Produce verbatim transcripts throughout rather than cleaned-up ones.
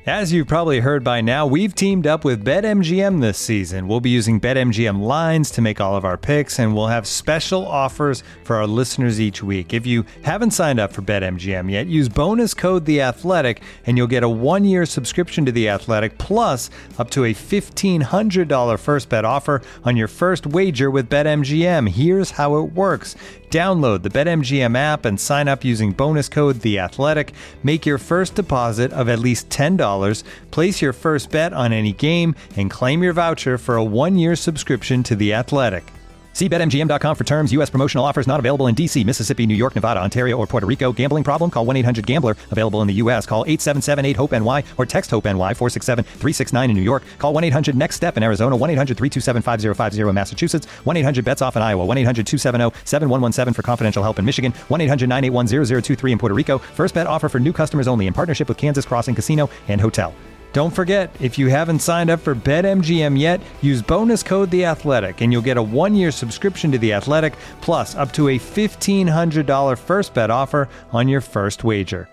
As you've probably heard by now, we've teamed up with BetMGM this season. We'll be using BetMGM lines to make all of our picks, and we'll have special offers for our listeners each week. If you haven't signed up for BetMGM yet, use bonus code The Athletic, and you'll get a one-year subscription to The Athletic, plus up to a fifteen hundred dollars first bet offer on your first wager with BetMGM. Here's how it works. Download the BetMGM app and sign up using bonus code The Athletic. Make your first deposit of at least ten dollars, place your first bet on any game, and claim your voucher for a one-year subscription to The Athletic. See Bet M G M dot com for terms. U S promotional offers not available in D C, Mississippi, New York, Nevada, Ontario, or Puerto Rico. Gambling problem? Call one eight hundred gambler. Available in the U S. Call eight seven seven eight hope N Y or text HOPE-NY four six seven three six nine in New York. Call one eight hundred next step in Arizona. one eight hundred three two seven five zero five zero in Massachusetts. one eight hundred bets off in Iowa. one eight hundred two seven zero seven one one seven for confidential help in Michigan. one eight hundred nine eight one zero zero two three in Puerto Rico. First bet offer for new customers only in partnership with Kansas Crossing Casino and Hotel. Don't forget, if you haven't signed up for BetMGM yet, use bonus code The Athletic, and you'll get a one-year subscription to The Athletic, plus up to a fifteen hundred dollars first bet offer on your first wager.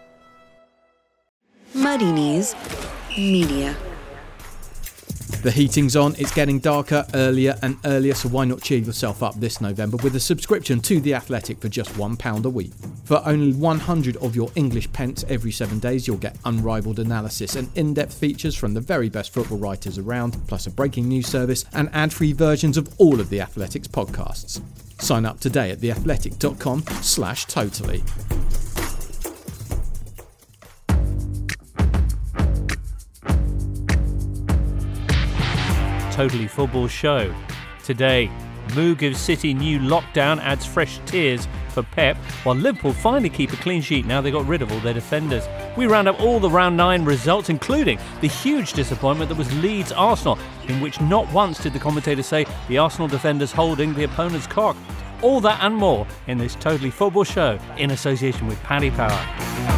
Muddy Knees Media. The heating's on, it's getting darker earlier and earlier, so why not cheer yourself up this November with a subscription to The Athletic for just one pound a week. For only one hundred of your English pence every seven days, you'll get unrivaled analysis and in-depth features from the very best football writers around, plus a breaking news service and ad-free versions of all of The Athletic's podcasts. Sign up today at theathletic.com slash totally. Totally Football Show. Today, Moo gives City new lockdown, adds fresh tears for Pep, while Liverpool finally keep a clean sheet now they got rid of all their defenders. We round up all the round nine results, including the huge disappointment that was Leeds Arsenal, in which not once did the commentator say the Arsenal defenders holding the opponent's cock. All that and more in this Totally Football Show in association with Paddy Power.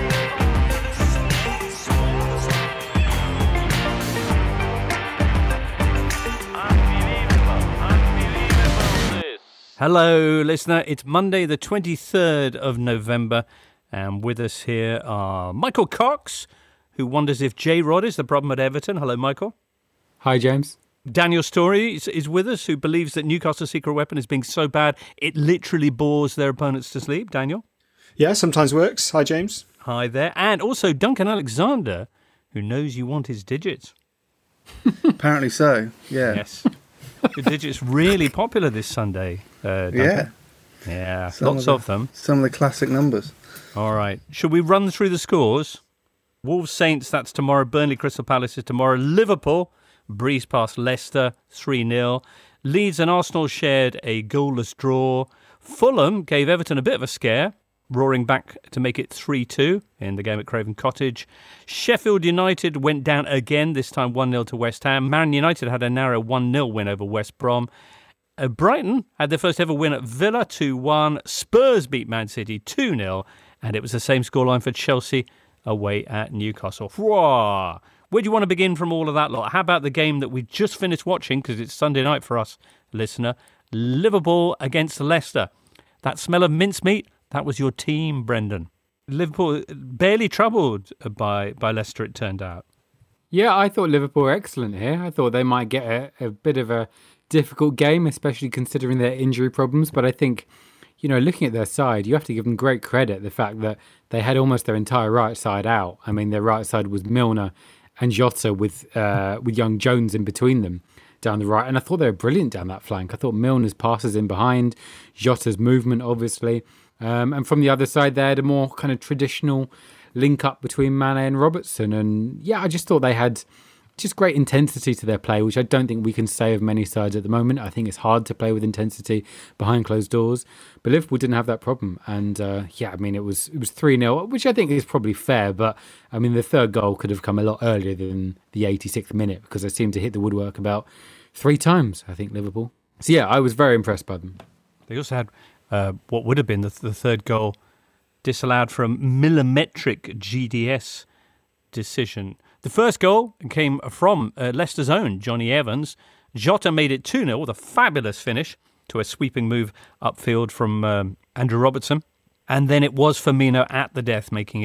Hello, listener. It's Monday, the twenty-third of November, and with us here are Michael Cox, who wonders if J-Rod is the problem at Everton. Hello, Michael. Hi, James. Daniel Story is, is with us, who believes that Newcastle's secret weapon is being so bad it literally bores their opponents to sleep. Daniel? Yeah, sometimes works. Hi, James. Hi there. And also Duncan Alexander, who knows you want his digits. Apparently so, yeah. Yes. The digits really popular this Sunday. Uh, yeah. Yeah, some lots of, the, of them. Some of the classic numbers. All right. Should we run through the scores? Wolves Saints, that's tomorrow. Burnley Crystal Palace is tomorrow. Liverpool breeze past Leicester three nil. Leeds and Arsenal shared a goalless draw. Fulham gave Everton a bit of a scare, roaring back to make it three two in the game at Craven Cottage. Sheffield United went down again, this time one nil to West Ham. Man United had a narrow one nil win over West Brom. Uh, Brighton had their first ever win at Villa two one. Spurs beat Man City two nil. And it was the same scoreline for Chelsea away at Newcastle. Whoa. Where do you want to begin from all of that lot? How about the game that we just finished watching, because it's Sunday night for us, listener? Liverpool against Leicester. That smell of mincemeat, that was your team, Brendan. Liverpool barely troubled by, by Leicester, it turned out. Yeah, I thought Liverpool were excellent here. I thought they might get a, a bit of a difficult game, especially considering their injury problems. But I think, you know, looking at their side, you have to give them great credit, the fact that they had almost their entire right side out. I mean, their right side was Milner and Jota with uh, with young Jones in between them down the right. And I thought they were brilliant down that flank. I thought Milner's passes in behind, Jota's movement, obviously. Um, and from the other side, they had a more kind of traditional link up between Mane and Robertson. And yeah, I just thought they had just great intensity to their play, which I don't think we can say of many sides at the moment. I think it's hard to play with intensity behind closed doors. But Liverpool didn't have that problem. And uh, yeah, I mean, it was it was three nil, which I think is probably fair. But I mean, the third goal could have come a lot earlier than the eighty-sixth minute, because they seemed to hit the woodwork about three times, I think, Liverpool. So yeah, I was very impressed by them. They also had uh, what would have been the, the third goal disallowed for a millimetric G D S decision. The first goal came from uh, Leicester's own Johnny Evans. Jota made it two nil with a fabulous finish to a sweeping move upfield from um, Andrew Robertson. And then it was Firmino at the death, making it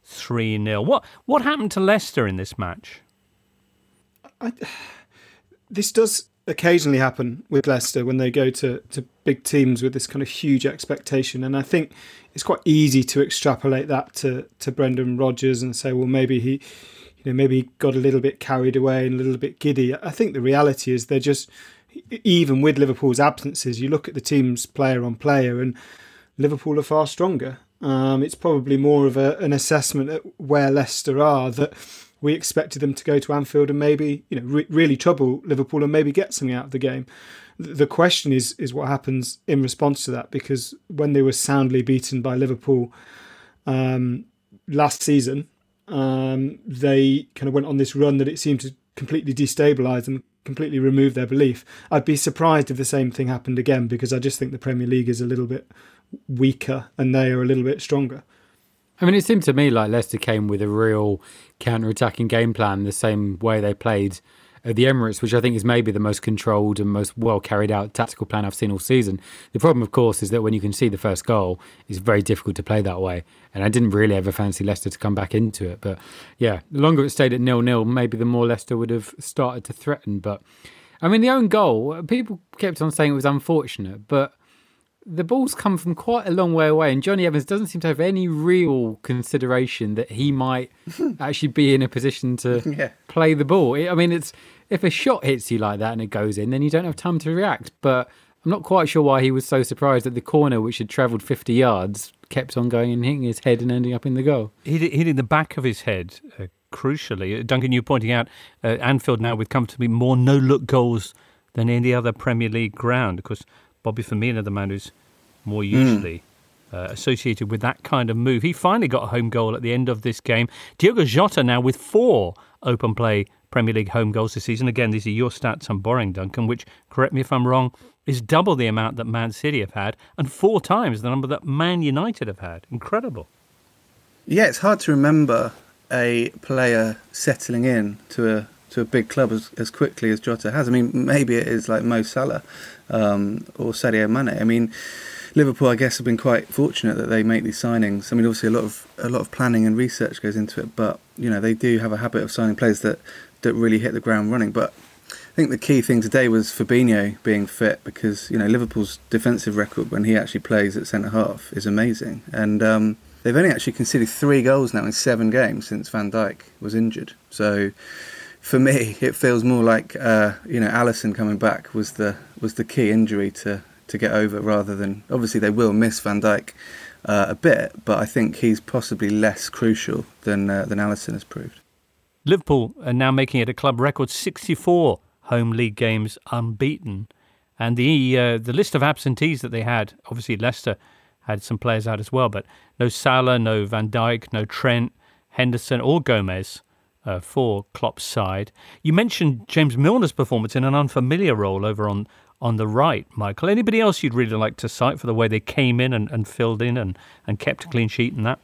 three nil. What what happened to Leicester in this match? I, this does occasionally happen with Leicester when they go to, to big teams with this kind of huge expectation. And I think it's quite easy to extrapolate that to, to Brendan Rodgers and say, well, maybe he, you know, maybe he got a little bit carried away and a little bit giddy. I think the reality is they're just, even with Liverpool's absences, you look at the team's player on player and Liverpool are far stronger. Um, it's probably more of a, an assessment at where Leicester are, that we expected them to go to Anfield and maybe, you know, re- really trouble Liverpool and maybe get something out of the game. The question is is what happens in response to that, because when they were soundly beaten by Liverpool um, last season, um, they kind of went on this run that it seemed to completely destabilise them, completely remove their belief. I'd be surprised if the same thing happened again, because I just think the Premier League is a little bit weaker and they are a little bit stronger. I mean, it seemed to me like Leicester came with a real counter-attacking game plan, the same way they played at the Emirates, which I think is maybe the most controlled and most well-carried-out tactical plan I've seen all season. The problem, of course, is that when you can see the first goal, it's very difficult to play that way. And I didn't really ever fancy Leicester to come back into it. But yeah, the longer it stayed at nil-nil, maybe the more Leicester would have started to threaten. But I mean, the own goal, people kept on saying it was unfortunate, but the ball's come from quite a long way away, and Johnny Evans doesn't seem to have any real consideration that he might actually be in a position to Yeah. play the ball. I mean, it's if a shot hits you like that and it goes in, then you don't have time to react. But I'm not quite sure why he was so surprised that the corner, which had travelled fifty yards, kept on going and hitting his head and ending up in the goal. Hit- Hitting the back of his head, uh, crucially. Duncan, you pointing out uh, Anfield now with comfortably more no-look goals than any other Premier League ground. Of course, Bobby Firmino, the man who's more usually mm. uh, associated with that kind of move. He finally got a home goal at the end of this game. Diogo Jota now with four open play Premier League home goals this season. Again, these are your stats I'm borrowing, Duncan, which, correct me if I'm wrong, is double the amount that Man City have had and four times the number that Man United have had. Incredible. Yeah, it's hard to remember a player settling in to a to a big club as, as quickly as Jota has. I mean, maybe it is like Mo Salah um, or Sadio Mane. I mean, Liverpool, I guess, have been quite fortunate that they make these signings. I mean, obviously, a lot of a lot of planning and research goes into it, but you know, they do have a habit of signing players that, that really hit the ground running. But I think the key thing today was Fabinho being fit, because you know Liverpool's defensive record when he actually plays at centre half is amazing, and um, they've only actually conceded three goals now in seven games since Van Dijk was injured. So for me, it feels more like uh, you know Alisson coming back was the was the key injury to. to get over, rather than, obviously they will miss Van Dijk uh, a bit, but I think he's possibly less crucial than uh, than Alisson has proved. Liverpool are now making it a club record sixty-four home league games unbeaten, and the uh, the list of absentees that they had, obviously Leicester had some players out as well, but no Salah, no Van Dijk, no Trent, Henderson or Gomez uh, for Klopp's side. You mentioned James Milner's performance in an unfamiliar role over on on the right, Michael. Anybody else you'd really like to cite for the way they came in and, and filled in and, and kept a clean sheet and that?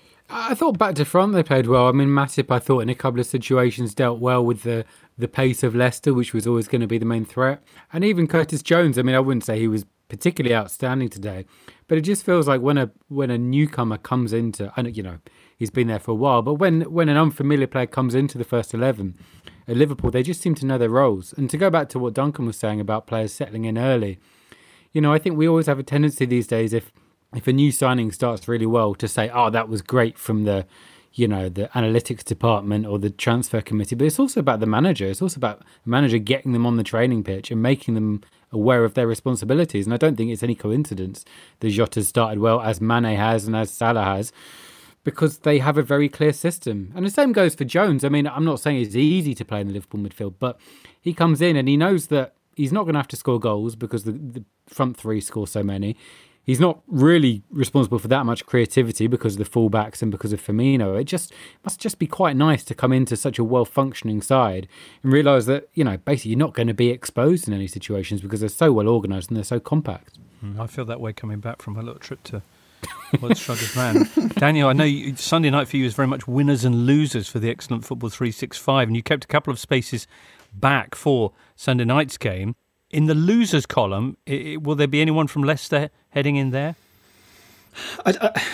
I thought back to front they played well. I mean, Matip, I thought in a couple of situations dealt well with the, the pace of Leicester, which was always going to be the main threat. And even Curtis Jones, I mean, I wouldn't say he was particularly outstanding today, but it just feels like when a when a newcomer comes into, and you know, he's been there for a while, but when, when an unfamiliar player comes into the first eleven at Liverpool, they just seem to know their roles. And to go back to what Duncan was saying about players settling in early, you know, I think we always have a tendency these days, if if a new signing starts really well, to say, oh, that was great from the, you know, the analytics department or the transfer committee. But it's also about the manager. It's also about the manager getting them on the training pitch and making them aware of their responsibilities. And I don't think it's any coincidence that Jota's started well, as Mane has and as Salah has, because they have a very clear system. And the same goes for Jones. I mean, I'm not saying it's easy to play in the Liverpool midfield, but he comes in and he knows that he's not going to have to score goals because the, the front three score so many. He's not really responsible for that much creativity because of the fullbacks and because of Firmino. It just must just be quite nice to come into such a well-functioning side and realise that, you know, basically you're not going to be exposed in any situations because they're so well organised and they're so compact. I feel that way coming back from a little trip to Well, Struggles Man. Daniel, I know you, Sunday night for you is very much winners and losers for the excellent Football three sixty-five, and you kept a couple of spaces back for Sunday night's game. In the losers column, it, will there be anyone from Leicester heading in there? I, I,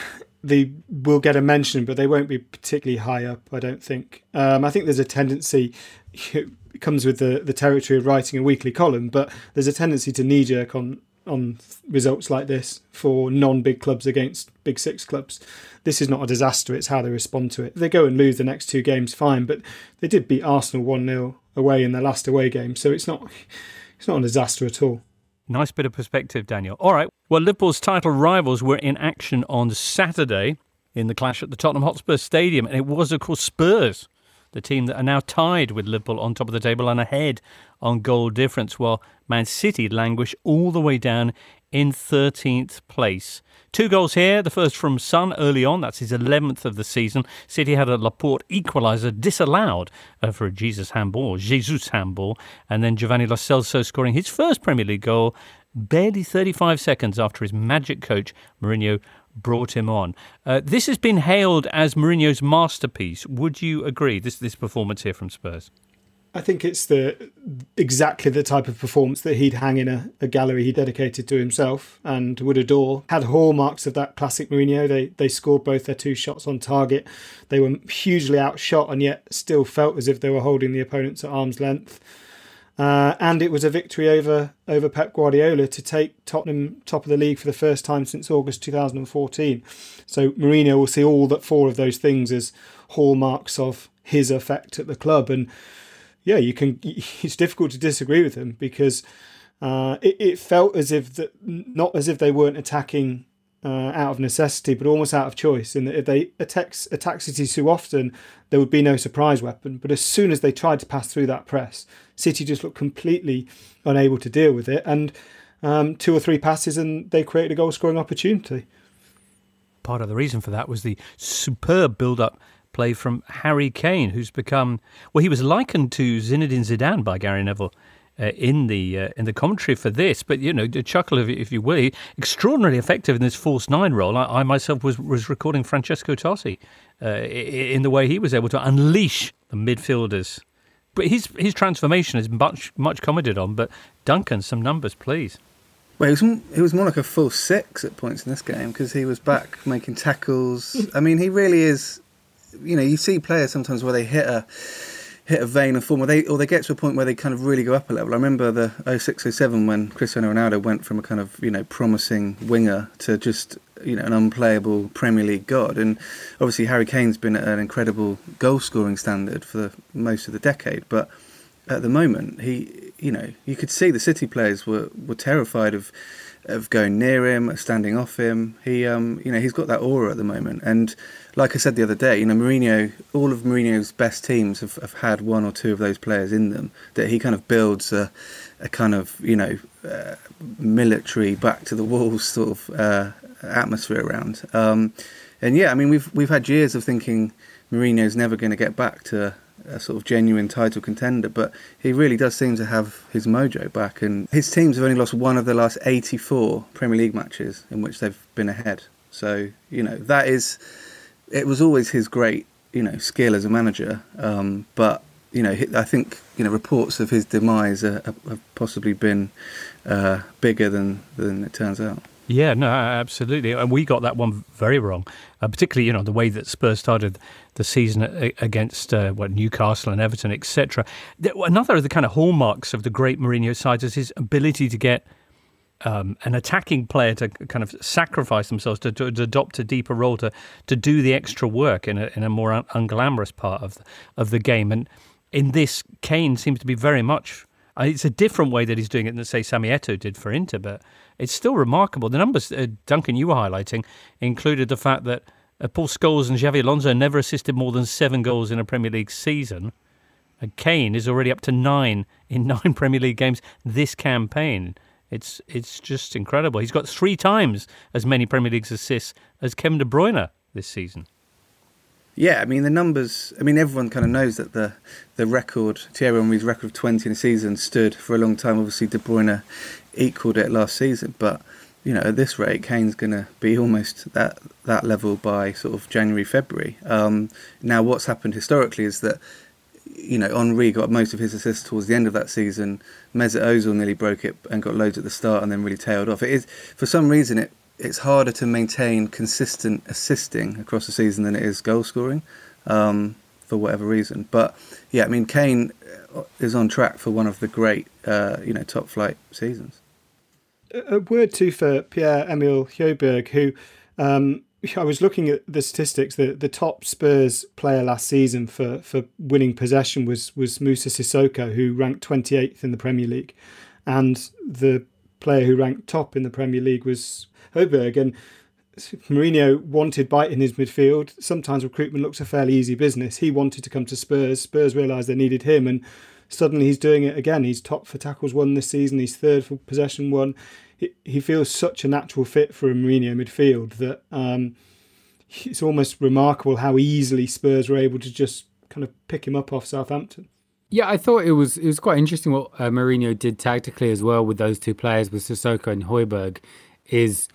they will get a mention, but they won't be particularly high up, I don't think. Um, I think there's a tendency, it comes with the, the territory of writing a weekly column, but there's a tendency to knee-jerk on, on results like this for non-big clubs against big six clubs. This is not a disaster, it's how they respond to it. If they go and lose the next two games, fine, but they did beat Arsenal one nil away in their last away game, so it's not it's not a disaster at all. Nice bit of perspective, Daniel. All right, well, Liverpool's title rivals were in action on Saturday in the clash at the Tottenham Hotspur Stadium, and it was, of course, Spurs, the team that are now tied with Liverpool on top of the table and ahead on goal difference, while Man City languish all the way down in thirteenth place. Two goals here, the first from Son early on, that's his eleventh of the season. City had a Laporte equaliser disallowed uh, for a Jesus handball, Jesus handball, and then Giovanni Lo Celso scoring his first Premier League goal barely thirty-five seconds after his magic coach Mourinho brought him on. Uh, this has been hailed as Mourinho's masterpiece. Would you agree, this this performance here from Spurs? I think it's the exactly the type of performance that he'd hang in a, a gallery he dedicated to himself and would adore. Had hallmarks of that classic Mourinho. They they scored both their two shots on target. They were hugely outshot and yet still felt as if they were holding the opponents at arm's length. Uh, and it was a victory over over Pep Guardiola to take Tottenham top of the league for the first time since August two thousand fourteen. So Mourinho will see all that four of those things as hallmarks of his effect at the club. And yeah, you can. It's difficult to disagree with him because uh, it, it felt as if that, not as if they weren't attacking uh, out of necessity, but almost out of choice. In that if they attack attack City too often, there would be no surprise weapon. But as soon as they tried to pass through that press, City just looked completely unable to deal with it. And um, two or three passes, and they created a goal-scoring opportunity. Part of the reason for that was the superb build-up play from Harry Kane, who's become, well, he was likened to Zinedine Zidane by Gary Neville uh, in the uh, in the commentary for this. But, you know, to chuckle, if, if you will, extraordinarily effective in this false nine role. I, I myself was, was recording Francesco Totti uh, in the way he was able to unleash the midfielders. But his his transformation is much much commented on. But Duncan, some numbers, please. Well, it was, it was more like a full six at points in this game because he was back making tackles. I mean, he really is. You know, you see players sometimes where they hit a hit a vein of form, or they or they get to a point where they kind of really go up a level. I remember the oh six oh seven when Cristiano Ronaldo went from a kind of, you know, promising winger to just, you know, an unplayable Premier League god. And obviously Harry Kane's been at an incredible goal scoring standard for the, most of the decade, but at the moment he, you know, you could see the City players were, were terrified of of going near him, standing off him. He, um, you know, he's got that aura at the moment. And like I said the other day, you know, Mourinho, all of Mourinho's best teams have, have had one or two of those players in them. That he kind of builds a, a kind of, you know, uh, military, back to the walls sort of uh, atmosphere around. Um, and yeah, I mean, we've we've had years of thinking Mourinho's never going to get back to a sort of genuine title contender, but he really does seem to have his mojo back, and his teams have only lost one of the last eighty-four Premier League matches in which they've been ahead. So, you know, that is, it was always his great, you know, skill as a manager, um, but, you know, I think, you know, reports of his demise are, have possibly been uh, bigger than, than it turns out. Yeah, no, absolutely. And we got that one very wrong, uh, particularly, you know, the way that Spurs started the season against uh, what Newcastle and Everton, et cetera. Another of the kind of hallmarks of the great Mourinho side is his ability to get um, an attacking player to kind of sacrifice themselves, to, to, to adopt a deeper role, to to do the extra work in a, in a more un- unglamorous part of the, of the game. And in this, Kane seems to be very much... It's a different way that he's doing it than, say, Sami Eto'o did for Inter, but it's still remarkable. The numbers, uh, Duncan, you were highlighting, included the fact that uh, Paul Scholes and Xavi Alonso never assisted more than seven goals in a Premier League season. And Kane is already up to nine in nine Premier League games this campaign. It's it's just incredible. He's got three times as many Premier League assists as Kevin De Bruyne this season. Yeah, I mean, the numbers, I mean, everyone kind of knows that the the record, Thierry Henry's record of twenty in a season stood for a long time. Obviously, De Bruyne equalled it last season. But, you know, at this rate, Kane's going to be almost that that level by sort of January, February. Um, now, what's happened historically is that, you know, Henry got most of his assists towards the end of that season. Mesut Ozil nearly broke it and got loads at the start and then really tailed off. It is, for some reason, it it's harder to maintain consistent assisting across the season than it is goal scoring, um, for whatever reason. But yeah, I mean, Kane is on track for one of the great, uh, you know, top flight seasons. A word too for Pierre-Emile Højbjerg, who um, I was looking at the statistics. The the top Spurs player last season for, for winning possession was was Moussa Sissoko, who ranked twenty-eighth in the Premier League, and the player who ranked top in the Premier League was Højbjerg. And Mourinho wanted Bite in his midfield. Sometimes recruitment looks a fairly easy business. He wanted to come to Spurs. Spurs realised they needed him, and suddenly he's doing it again. He's top for tackles won this season. He's third for possession won. He, he feels such a natural fit for a Mourinho midfield that um, it's almost remarkable how easily Spurs were able to just kind of pick him up off Southampton. Yeah, I thought it was it was quite interesting what uh, Mourinho did tactically as well with those two players, with Sissoko and Højbjerg, is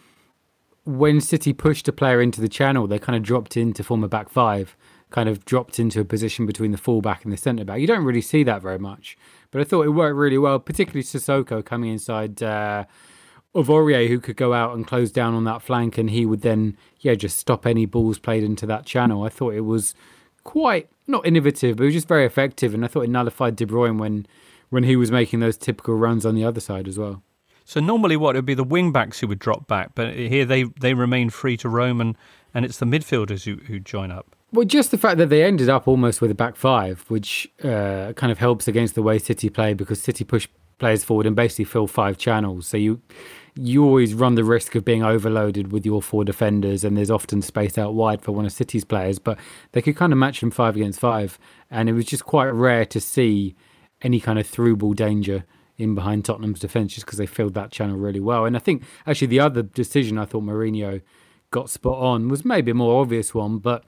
when City pushed a player into the channel, they kind of dropped in to form a back five, kind of dropped into a position between the full-back and the centre-back. You don't really see that very much, but I thought it worked really well, particularly Sissoko coming inside uh, of Aurier, who could go out and close down on that flank, and he would then, yeah, just stop any balls played into that channel. I thought it was quite, not innovative, but it was just very effective, and I thought it nullified De Bruyne when, when he was making those typical runs on the other side as well. So normally what, it would be the wing-backs who would drop back, but here they, they remain free to roam, and, and it's the midfielders who, who join up. Well, just the fact that they ended up almost with a back five, which uh, kind of helps against the way City play, because City push players forward and basically fill five channels. So you you always run the risk of being overloaded with your four defenders, and there's often space out wide for one of City's players, but they could kind of match them five against five. And it was just quite rare to see any kind of through ball danger in behind Tottenham's defence, just because they filled that channel really well. And I think actually the other decision I thought Mourinho got spot on was maybe a more obvious one, but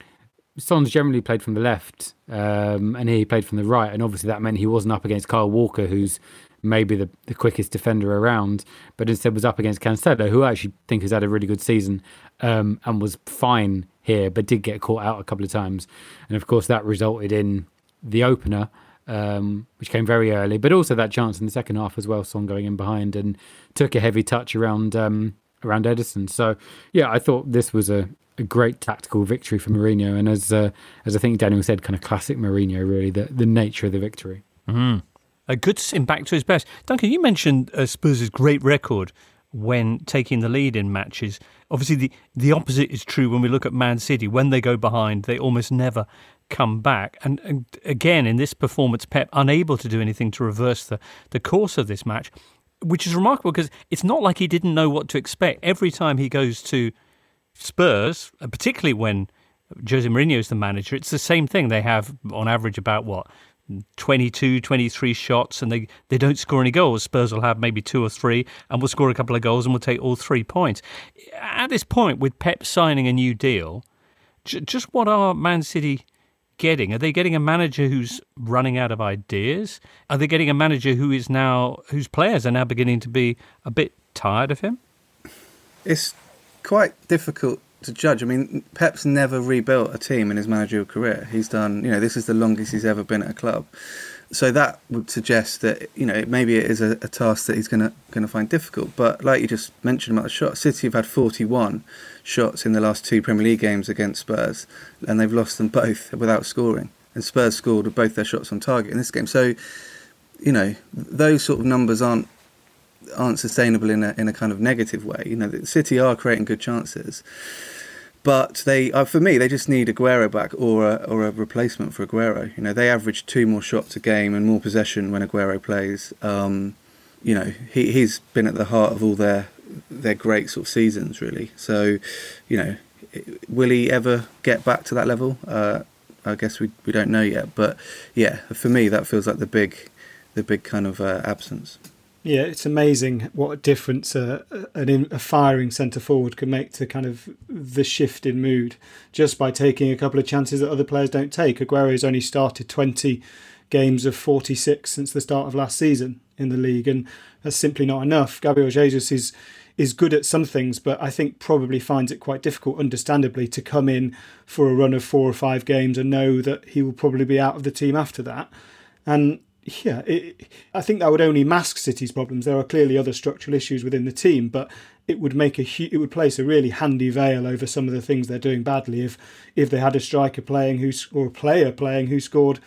Son's generally played from the left, um, and he played from the right, and obviously that meant he wasn't up against Kyle Walker, who's maybe the, the quickest defender around, but instead was up against Cancelo, who I actually think has had a really good season, um, and was fine here, but did get caught out a couple of times. And of course that resulted in the opener, um, which came very early, but also that chance in the second half as well, Son going in behind and took a heavy touch around um, around Ederson. So yeah, I thought this was a a great tactical victory for Mourinho, and as uh, as I think Daniel said, kind of classic Mourinho, really, the, the nature of the victory. Mm. Uh, good to see him back to his best. Duncan, you mentioned uh, Spurs' great record when taking the lead in matches. Obviously, the, the opposite is true when we look at Man City. When they go behind, they almost never come back. And, and again, in this performance, Pep unable to do anything to reverse the, the course of this match, which is remarkable because it's not like he didn't know what to expect. Every time he goes to Spurs, particularly when Jose Mourinho is the manager, it's the same thing. They have, on average, about, what, twenty-two, twenty-three shots, and they, they don't score any goals. Spurs will have maybe two or three, and will score a couple of goals, and will take all three points. At this point, with Pep signing a new deal, j- just what are Man City getting? Are they getting a manager who's running out of ideas? Are they getting a manager who is now, whose players are now beginning to be a bit tired of him? It's quite difficult to judge. I mean, Pep's never rebuilt a team in his managerial career. He's done, you know, this is the longest he's ever been at a club. So that would suggest that, you know, maybe it is a, a task that he's going to going to find difficult. But like you just mentioned about the shots, City have had forty-one shots in the last two Premier League games against Spurs, and they've lost them both without scoring. And Spurs scored with both their shots on target in this game. So, you know, those sort of numbers aren't aren't sustainable in a in a kind of negative way. You know, the City are creating good chances, but they, uh, for me, they just need Aguero back or a, or a replacement for Aguero. You know, they average two more shots a game and more possession when Aguero plays. Um, you know, he he's been at the heart of all their their great sort of seasons, really. So, you know, will he ever get back to that level? Uh, I guess we we don't know yet. But yeah, for me, that feels like the big the big kind of uh, absence. Yeah, it's amazing what a difference a, a, a firing centre-forward can make to kind of the shift in mood just by taking a couple of chances that other players don't take. Aguero's only started twenty games of forty-six since the start of last season in the league, and that's simply not enough. Gabriel Jesus is is good at some things, but I think probably finds it quite difficult, understandably, to come in for a run of four or five games and know that he will probably be out of the team after that. And Yeah, it, I think that would only mask City's problems. There are clearly other structural issues within the team, but it would make a hu- it would place a really handy veil over some of the things they're doing badly if if they had a striker playing who or a player playing who scored,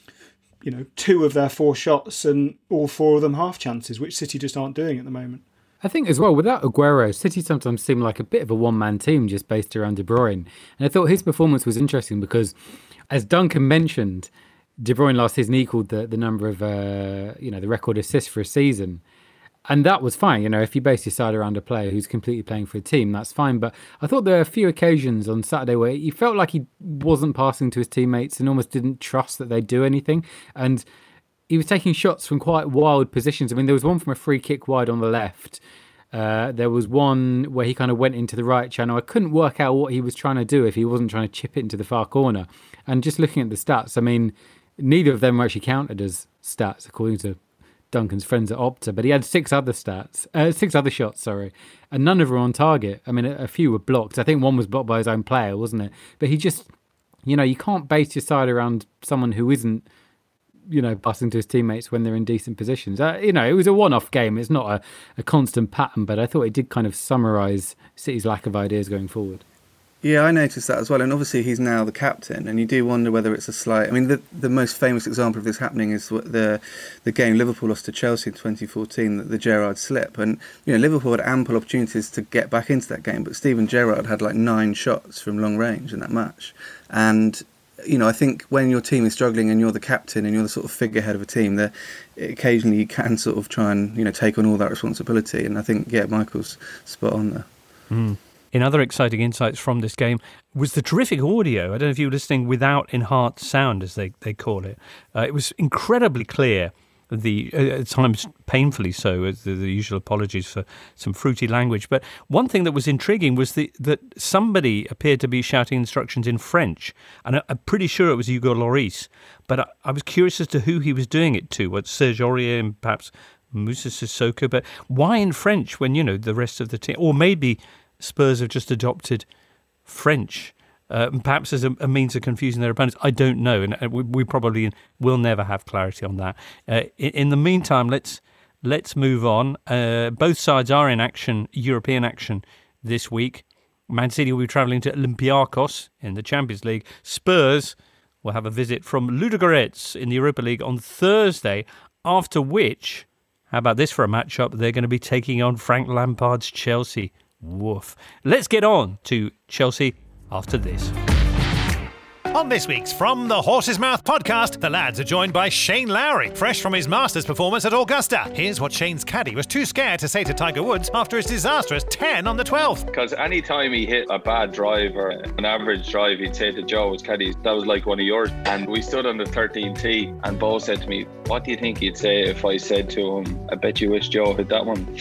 you know, two of their four shots and all four of them half chances, which City just aren't doing at the moment. I think as well, without Aguero, City sometimes seem like a bit of a one-man team just based around De Bruyne. And I thought his performance was interesting because, as Duncan mentioned, De Bruyne last season equalled the, the number of, uh, you know, the record assists for a season. And that was fine. You know, if you base your side around a player who's completely playing for a team, that's fine. But I thought there were a few occasions on Saturday where he felt like he wasn't passing to his teammates and almost didn't trust that they'd do anything. And he was taking shots from quite wild positions. I mean, there was one from a free kick wide on the left. Uh, there was one where he kind of went into the right channel. I couldn't work out what he was trying to do if he wasn't trying to chip it into the far corner. And just looking at the stats, I mean, neither of them were actually counted as stats, according to Duncan's friends at Opta, but he had six other stats, uh, six other shots, sorry, and none of them were on target. I mean, a, a few were blocked. I think one was blocked by his own player, wasn't it? But he just, you know, you can't base your side around someone who isn't, you know, passing to his teammates when they're in decent positions. Uh, you know, it was a one-off game. It's not a, a constant pattern, but I thought it did kind of summarise City's lack of ideas going forward. Yeah, I noticed that as well, and obviously he's now the captain, and you do wonder whether it's a slight... I mean, the the most famous example of this happening is the the game Liverpool lost to Chelsea in twenty fourteen, the, the Gerrard slip, and, you know, Liverpool had ample opportunities to get back into that game, but Steven Gerrard had like nine shots from long range in that match, and, you know, I think when your team is struggling and you're the captain and you're the sort of figurehead of a team, that occasionally you can sort of try and, you know, take on all that responsibility, and I think, yeah, Michael's spot on there. Mm. In other exciting insights from this game was the terrific audio. I don't know if you were listening without enhanced sound, as they, they call it. Uh, it was incredibly clear, the uh, at times painfully so, as the, the usual apologies for some fruity language. But one thing that was intriguing was the, that somebody appeared to be shouting instructions in French. And I, I'm pretty sure it was Hugo Lloris. But I, I was curious as to who he was doing it to, what Serge Aurier and perhaps Moussa Sissoko. But why in French when, you know, the rest of the team... Or maybe... Spurs have just adopted French, uh, perhaps as a, a means of confusing their opponents. I don't know, and we, we probably will never have clarity on that. Uh, in, in the meantime, let's let's move on. Uh, both sides are in action, European action, this week. Man City will be travelling to Olympiacos in the Champions League. Spurs will have a visit from Ludogorets in the Europa League on Thursday, after which, how about this for a matchup, they're going to be taking on Frank Lampard's Chelsea. Woof. Let's get on to Chelsea after this. On this week's From the Horse's Mouth podcast, the lads are joined by Shane Lowry, fresh from his Masters performance at Augusta. Here's what Shane's caddy was too scared to say to Tiger Woods after his disastrous ten on the twelfth. Because any time he hit a bad drive or an average drive, he'd say to Joe, his caddy, that was like one of yours. And we stood on the thirteenth tee, and Bo said to me, what do you think he'd say if I said to him, I bet you wish Joe hit that one?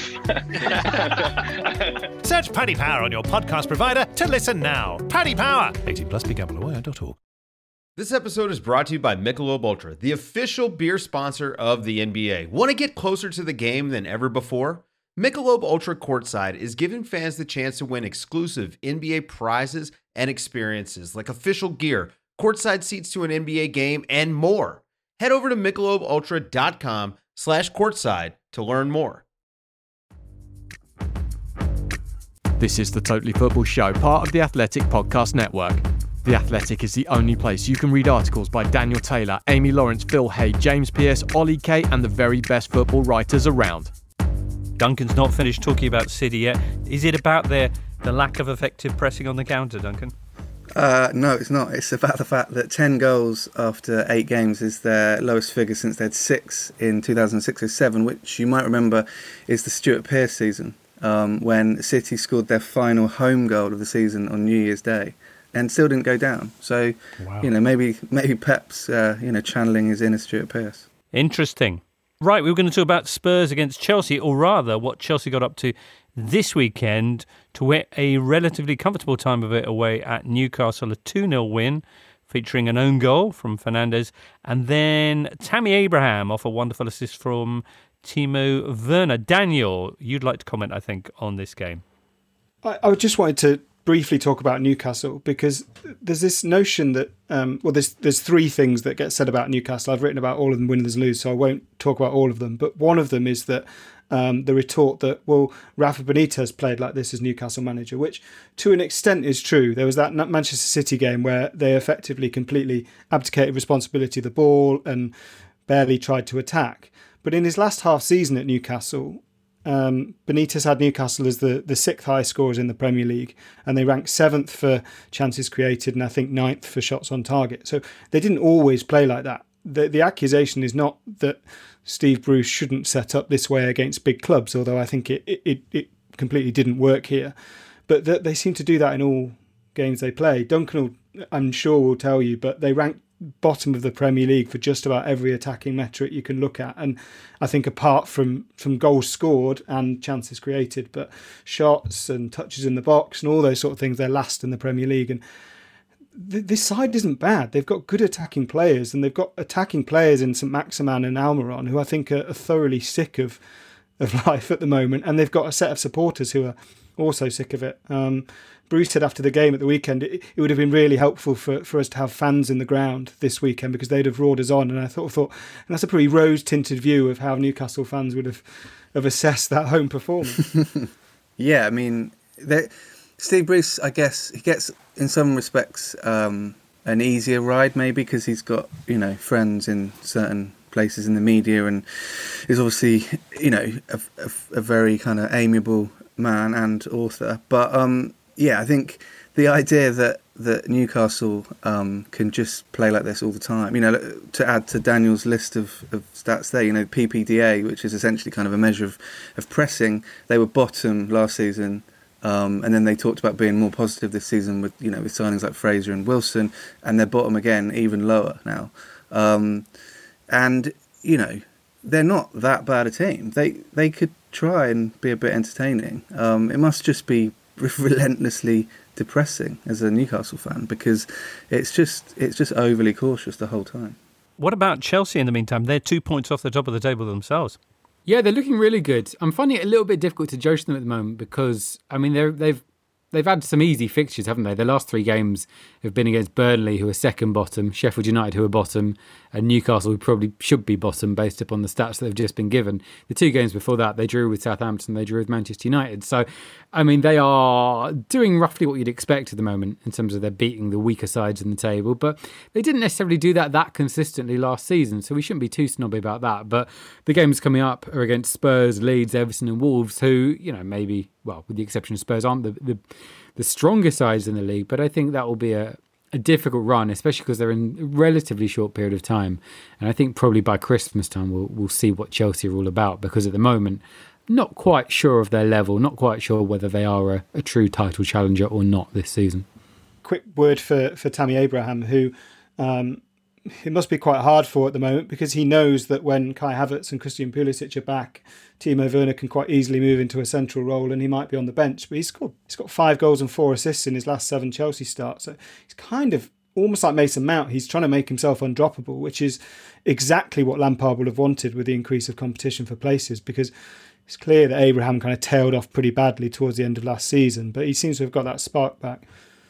Search Paddy Power on your podcast provider to listen now. Paddy Power. eighteen plus, be gamble aware dot org. This episode is brought to you by Michelob Ultra, the official beer sponsor of the N B A. Want to get closer to the game than ever before? Michelob Ultra Courtside is giving fans the chance to win exclusive N B A prizes and experiences like official gear, courtside seats to an N B A game, and more. Head over to michelob ultra dot com slash courtside to learn more. This is the Totally Football Show, part of the Athletic Podcast Network. The Athletic is the only place you can read articles by Daniel Taylor, Amy Lawrence, Phil Hay, James Pearce, Ollie Kay, and the very best football writers around. Duncan's not finished talking about City yet. Is it about their the lack of effective pressing on the counter, Duncan? Uh, no, it's not. It's about the fact that ten goals after eight games is their lowest figure since they had six in two thousand six oh seven, which you might remember is the Stuart Pearce season, um, when City scored their final home goal of the season on New Year's Day and still didn't go down. So, wow. you know, maybe maybe Pep's uh, you know channeling his inner Stuart Pearce. Interesting. Right, we were going to talk about Spurs against Chelsea, or rather what Chelsea got up to this weekend to win a relatively comfortable time of it away at Newcastle, a two nil win featuring an own goal from Fernandes, and then Tammy Abraham off a wonderful assist from Timo Werner. Daniel, you'd like to comment, I think, on this game. I, I just wanted to briefly talk about Newcastle, because there's this notion that, um, well, there's there's three things that get said about Newcastle. I've written about all of them, win, lose, lose, so I won't talk about all of them. But one of them is that um, the retort that, well, Rafa Benitez played like this as Newcastle manager, which to an extent is true. There was that Manchester City game where they effectively completely abdicated responsibility of the ball and barely tried to attack. But in his last half season at Newcastle, Um, Benitez had Newcastle as the, the sixth highest scorers in the Premier League, and they ranked seventh for chances created and I think ninth for shots on target. So they didn't always play like that. The, the accusation is not that Steve Bruce shouldn't set up this way against big clubs, although I think it, it, it completely didn't work here, but that they seem to do that in all games they play. Duncan, will, I'm sure, will tell you, but they ranked bottom of the Premier League for just about every attacking metric you can look at, and I think apart from from goals scored and chances created, but shots and touches in the box and all those sort of things, they're last in the Premier League. And th- this side isn't bad. They've got good attacking players, and they've got attacking players in Saint Maximin and Almiron who I think are, are thoroughly sick of of life at the moment, and they've got a set of supporters who are also sick of it. Um, Bruce said after the game at the weekend, it, it would have been really helpful for, for us to have fans in the ground this weekend because they'd have roared us on. And I thought, thought and that's a pretty rose-tinted view of how Newcastle fans would have, have assessed that home performance. Yeah, I mean, Steve Bruce, I guess, he gets, in some respects, um, an easier ride maybe because he's got, you know, friends in certain places in the media and is obviously, you know, a, a, a very kind of amiable man and author. But, um, yeah, I think the idea that, that Newcastle um, can just play like this all the time, you know, to add to Daniel's list of, of stats there, you know, P P D A, which is essentially kind of a measure of, of pressing, they were bottom last season. Um, and then they talked about being more positive this season with, you know, with signings like Fraser and Wilson, and they're bottom again, even lower now. Um, and, you know, they're not that bad a team. They they could try and be a bit entertaining. Um, it must just be relentlessly depressing as a Newcastle fan because it's just it's just overly cautious the whole time. What about Chelsea in the meantime? They're two points off the top of the table themselves. Yeah, they're looking really good. I'm finding it a little bit difficult to judge them at the moment because I mean they're, they've they've had some easy fixtures, haven't they? The last three games have been against Burnley, who are second bottom, Sheffield United, who are bottom, and Newcastle, who probably should be bottom based upon the stats that they've just been given. The two games before that, they drew with Southampton, they drew with Manchester United. So, I mean, they are doing roughly what you'd expect at the moment in terms of they're beating the weaker sides in the table, but they didn't necessarily do that that consistently last season, so we shouldn't be too snobby about that. But the games coming up are against Spurs, Leeds, Everton and Wolves, who, you know, maybe, well, with the exception of Spurs, aren't the, the, the stronger sides in the league, but I think that will be a a difficult run, especially because they're in a relatively short period of time. And I think probably by Christmas time we'll, we'll see what Chelsea are all about, because at the moment, not quite sure of their level, not quite sure whether they are a, a true title challenger or not this season. Quick word for, for Tammy Abraham, who um, it must be quite hard for at the moment because he knows that when Kai Havertz and Christian Pulisic are back, Timo Werner can quite easily move into a central role and he might be on the bench. But he's scored, he's got five goals and four assists in his last seven Chelsea starts. So he's kind of almost like Mason Mount. He's trying to make himself undroppable, which is exactly what Lampard would have wanted with the increase of competition for places, because it's clear that Abraham kind of tailed off pretty badly towards the end of last season, but he seems to have got that spark back.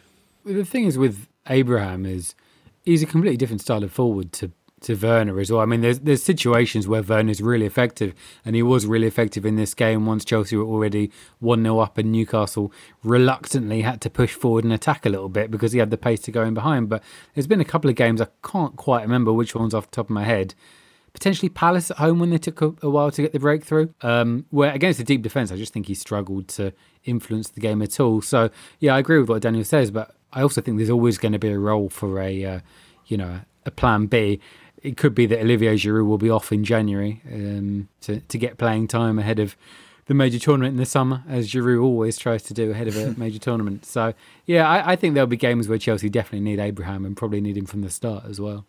The thing is with Abraham is he's a completely different style of forward to to Werner as well. I mean, there's there's situations where Werner's really effective, and he was really effective in this game once Chelsea were already one nil up and Newcastle reluctantly had to push forward and attack a little bit because he had the pace to go in behind. But there's been a couple of games, I can't quite remember which ones off the top of my head, potentially Palace at home when they took a, a while to get the breakthrough, um, where against a deep defence, I just think he struggled to influence the game at all. So, yeah, I agree with what Daniel says, but I also think there's always going to be a role for a, uh, you know, a plan B. It could be that Olivier Giroud will be off in January um, to, to get playing time ahead of the major tournament in the summer, as Giroud always tries to do ahead of a major tournament. So, yeah, I, I think there'll be games where Chelsea definitely need Abraham and probably need him from the start as well.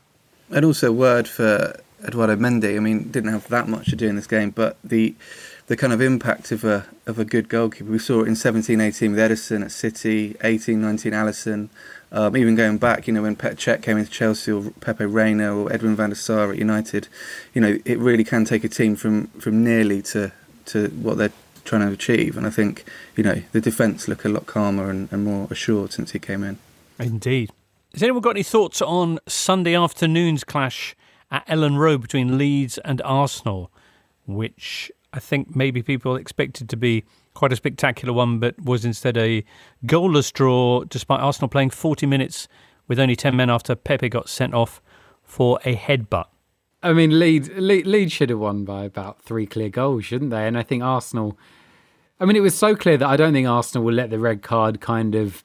And also, word for Eduardo Mendy. I mean, didn't have that much to do in this game, but the the kind of impact of a of a good goalkeeper. We saw it in seventeen eighteen with Edison at City, eighteen nineteen Alisson. Um, even going back, you know, when Petr Cech came into Chelsea, or Pepe Reina, or Edwin van der Sar at United, you know, it really can take a team from, from nearly to, to what they're trying to achieve. And I think, you know, the defence look a lot calmer and, and more assured since he came in. Indeed. Has anyone got any thoughts on Sunday afternoon's clash at Ellen Road between Leeds and Arsenal, which I think maybe people expected to be quite a spectacular one, but was instead a goalless draw, despite Arsenal playing forty minutes with only ten men after Pepe got sent off for a headbutt? I mean, Leeds, Le- Leeds should have won by about three clear goals, shouldn't they? And I think Arsenal... I mean, it was so clear that I don't think Arsenal will let the red card kind of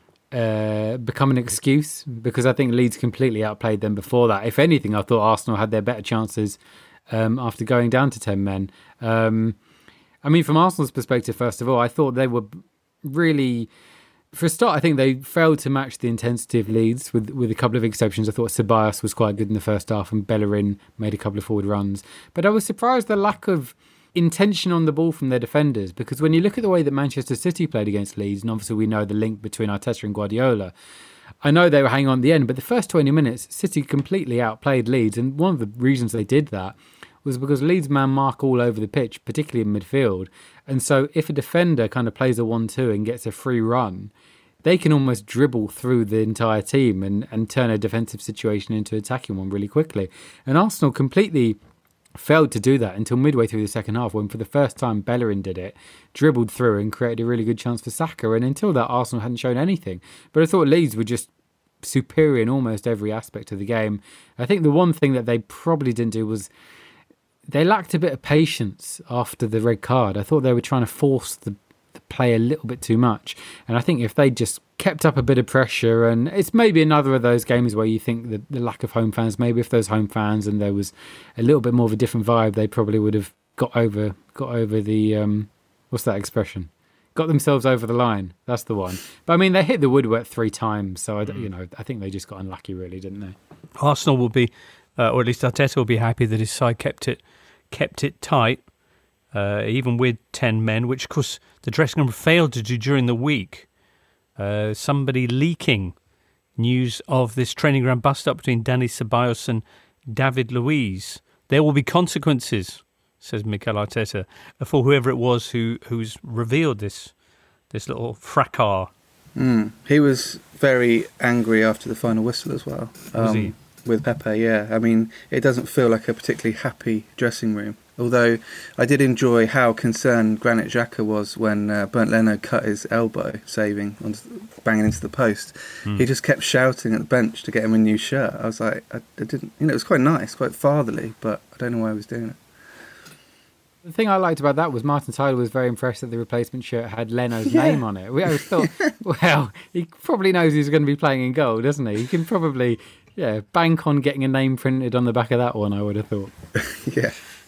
uh, become an excuse, because I think Leeds completely outplayed them before that. If anything, I thought Arsenal had their better chances um, after going down to ten men. Um, I mean, from Arsenal's perspective, first of all, I thought they were really... For a start, I think they failed to match the intensity of Leeds, with with a couple of exceptions. I thought Ceballos was quite good in the first half and Bellerin made a couple of forward runs. But I was surprised the lack of intention on the ball from their defenders, because when you look at the way that Manchester City played against Leeds, and obviously we know the link between Arteta and Guardiola, I know they were hanging on at the end, but the first twenty minutes, City completely outplayed Leeds. And one of the reasons they did that was because Leeds man mark all over the pitch, particularly in midfield. And so if a defender kind of plays a one two and gets a free run, they can almost dribble through the entire team and, and turn a defensive situation into an attacking one really quickly. And Arsenal completely failed to do that until midway through the second half, when for the first time Bellerin did it, dribbled through and created a really good chance for Saka. And until that, Arsenal hadn't shown anything. But I thought Leeds were just superior in almost every aspect of the game. I think the one thing that they probably didn't do was they lacked a bit of patience after the red card. I thought they were trying to force the, the play a little bit too much. And I think if they just kept up a bit of pressure, and it's maybe another of those games where you think that the lack of home fans, maybe if those home fans and there was a little bit more of a different vibe, they probably would have got over got over the, um, what's that expression? Got themselves over the line. That's the one. But I mean, they hit the woodwork three times. So, I, you know, I think they just got unlucky, really, didn't they? Arsenal will be, uh, or at least Arteta will be happy that his side kept it kept it tight, uh, even with ten men, which, of course, the dressing room failed to do during the week. Uh, somebody leaking news of this training ground bust-up between Dani Ceballos and David Luiz. There will be consequences, says Mikel Arteta, for whoever it was who who's revealed this this little fracas. Mm. He was very angry after the final whistle as well. Was um, he? With Pepe, yeah. I mean, it doesn't feel like a particularly happy dressing room. Although I did enjoy how concerned Granit Xhaka was when uh, Bernd Leno cut his elbow, saving, on, banging into the post. Mm. He just kept shouting at the bench to get him a new shirt. I was like, I, I didn't, you know, it was quite nice, quite fatherly, but I don't know why he was doing it. The thing I liked about that was Martin Tyler was very impressed that the replacement shirt had Leno's yeah. name on it. We always thought, well, he probably knows he's going to be playing in goal, doesn't he? He can probably, yeah, bank on getting a name printed on the back of that one, I would have thought. yeah.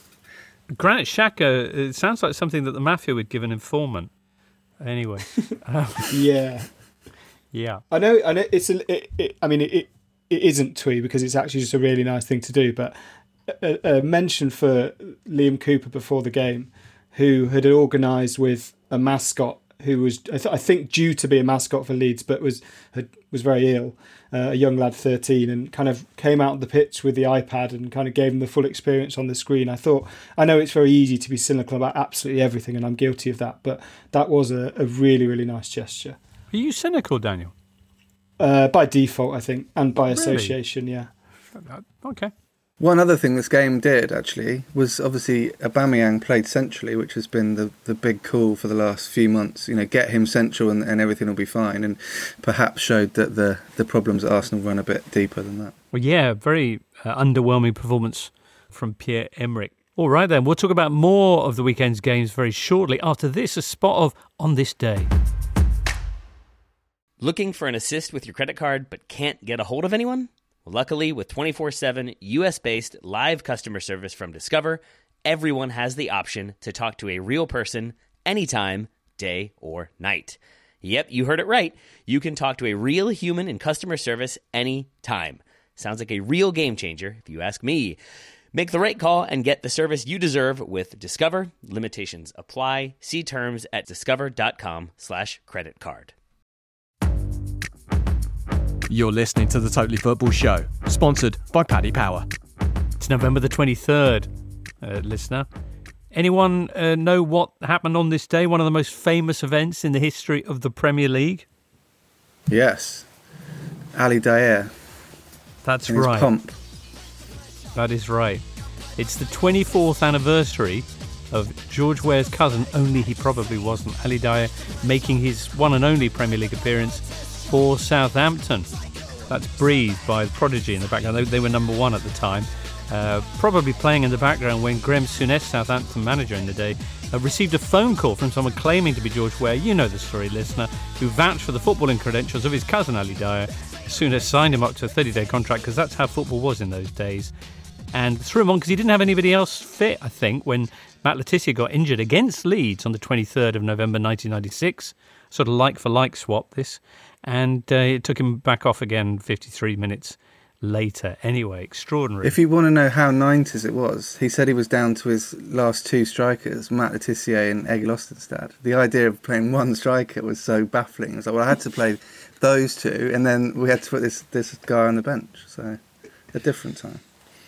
Granit Xhaka, it sounds like something that the Mafia would give an informant. Anyway. um, yeah. Yeah. I know, I know it's a, it, it, I mean, it, it, it isn't twee because it's actually just a really nice thing to do, but a, a mention for Liam Cooper before the game, who had organised with a mascot who was, I, th- I think, due to be a mascot for Leeds, but was had, was very ill, uh, a young lad, thirteen, and kind of came out on the pitch with the iPad and kind of gave him the full experience on the screen. I thought, I know it's very easy to be cynical about absolutely everything, and I'm guilty of that, but that was a, a really, really nice gesture. Are you cynical, Daniel? Uh, by default, I think, and by really? association, yeah. Okay. One other thing this game did, actually, was obviously Aubameyang played centrally, which has been the, the big call for the last few months. You know, get him central and, and everything will be fine, and perhaps showed that the, the problems at Arsenal run a bit deeper than that. Well, yeah, very uh, underwhelming performance from Pierre-Emerick. All right, then, we'll talk about more of the weekend's games very shortly. After this, a spot of On This Day. Looking for an assist with your credit card but can't get a hold of anyone? Luckily, with twenty-four seven U S-based live customer service from Discover, everyone has the option to talk to a real person anytime, day or night. Yep, you heard it right. You can talk to a real human in customer service anytime. Sounds like a real game changer, if you ask me. Make the right call and get the service you deserve with Discover. Limitations apply. See terms at discover.com slash credit card. You're listening to the Totally Football Show, sponsored by Paddy Power. It's November the twenty-third, uh, listener. Anyone uh, know what happened on this day? One of the most famous events in the history of the Premier League? Yes. Ali Dayer. That's in his right. Pomp. That is right. It's the twenty-fourth anniversary of George Weah's cousin, only he probably wasn't, Ali Dayer, making his one and only Premier League appearance for Southampton. That's Breathe by the Prodigy in the background. They, they were number one at the time. Uh, probably playing in the background when Graham Souness, Southampton manager in the day, uh, received a phone call from someone claiming to be George Weah, you know the story, listener, who vouched for the footballing credentials of his cousin Ali Dayer. Souness signed him up to a thirty-day contract because that's how football was in those days, and threw him on because he didn't have anybody else fit, I think, when Matt Le Tissier got injured against Leeds on the twenty-third of November nineteen ninety-six, sort of like-for-like swap this, and uh, it took him back off again fifty-three minutes later. Anyway, extraordinary. If you want to know how nineties it was, he said he was down to his last two strikers, Matt Le Tissier and Egil Ostenstad. The idea of playing one striker was so baffling. It was like, well, I had to play those two, and then we had to put this, this guy on the bench. So, a different time.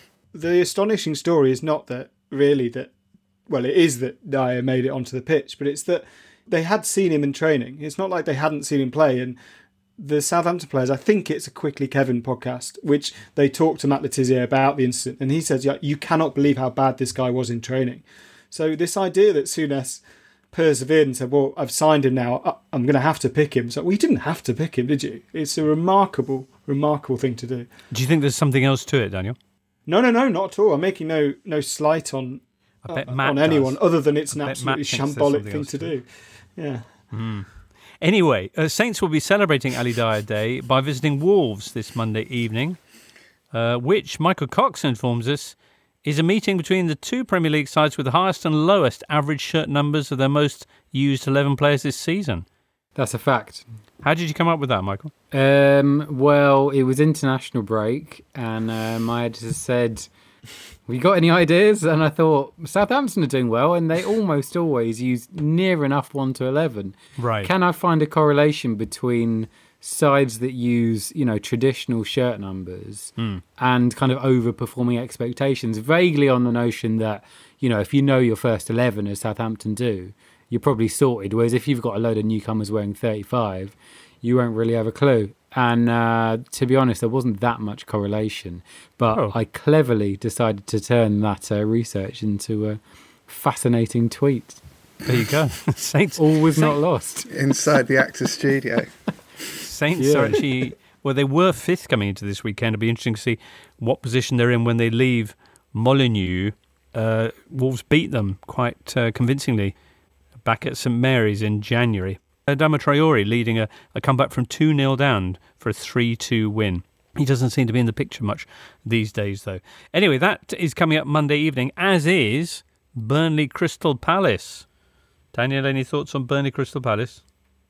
The astonishing story is not that, really, that, well, it is that Dayer made it onto the pitch, but it's that they had seen him in training. It's not like they hadn't seen him play, and the Southampton players, I think it's a Quickly Kevin podcast, which they talked to Matt Le Tissier about the incident, and he says, yeah, you cannot believe how bad this guy was in training. So this idea that Souness persevered and said, well, I've signed him now, I'm going to have to pick him. So, well, you didn't have to pick him, did you? It's a remarkable, remarkable thing to do. Do you think there's something else to it, Daniel? No, no, no, not at all. I'm making no no slight on, I bet uh, Matt on anyone, does. other than it's I an bet absolutely Matt thinks there's shambolic something thing else to to do. Yeah. Mm. Anyway, uh, Saints will be celebrating Ali Dayer Day by visiting Wolves this Monday evening, uh, which, Michael Cox informs us, is a meeting between the two Premier League sides with the highest and lowest average shirt numbers of their most used eleven players this season. That's a fact. How did you come up with that, Michael? Um, well, it was international break, and um, I had just said, "We got any ideas?" And I thought Southampton are doing well, and they almost always use near enough one to eleven. Right? Can I find a correlation between sides that use, you know, traditional shirt numbers mm. and kind of overperforming expectations? Vaguely on the notion that, you know, if you know your first eleven, as Southampton do, you're probably sorted. Whereas if you've got a load of newcomers wearing thirty-five, you won't really have a clue. And uh, to be honest, there wasn't that much correlation. But oh. I cleverly decided to turn that uh, research into a fascinating tweet. There you go. Saints. All was Saints. not lost. Inside the Actors Studio. Saints Yeah. are actually, well, they were fifth coming into this weekend. It'll be interesting to see what position they're in when they leave Molineux. Uh, Wolves beat them quite uh, convincingly back at St Mary's in January. Adama Traore leading a, a comeback from two nil down for a three two win. He doesn't seem to be in the picture much these days, though. Anyway, that is coming up Monday evening, as is Burnley Crystal Palace. Daniel, any thoughts on Burnley Crystal Palace?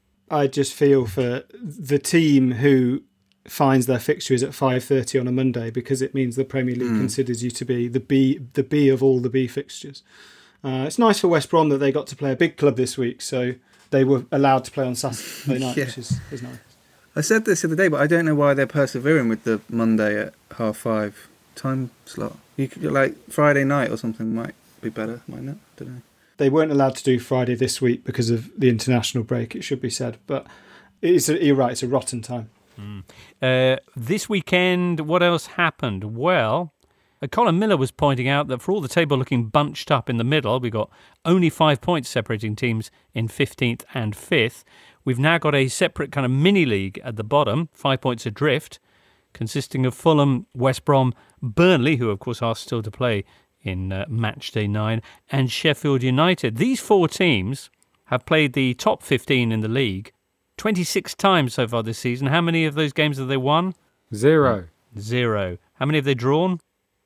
I just feel for the team who finds their fixtures at five thirty on a Monday, because it means the Premier League mm. considers you to be the B, the B of all the B fixtures. Uh, it's nice for West Brom that they got to play a big club this week, so they were allowed to play on Saturday night, yeah. which is, is nice. I said this the other day, but I don't know why they're persevering with the Monday at half five time slot. You could, like Friday night or something might be better, might not? I don't know. They weren't allowed to do Friday this week because of the international break, it should be said. But it's a, you're right, it's a rotten time. Mm. Uh, this weekend, what else happened? Well, uh, Colin Miller was pointing out that for all the table looking bunched up in the middle, we've got only five points separating teams in fifteenth and fifth. We've now got a separate kind of mini-league at the bottom, five points adrift, consisting of Fulham, West Brom, Burnley, who of course are still to play in uh, match day nine, and Sheffield United. These four teams have played the top fifteen in the league twenty-six times so far this season. How many of those games have they won? Zero. Zero. How many have they drawn?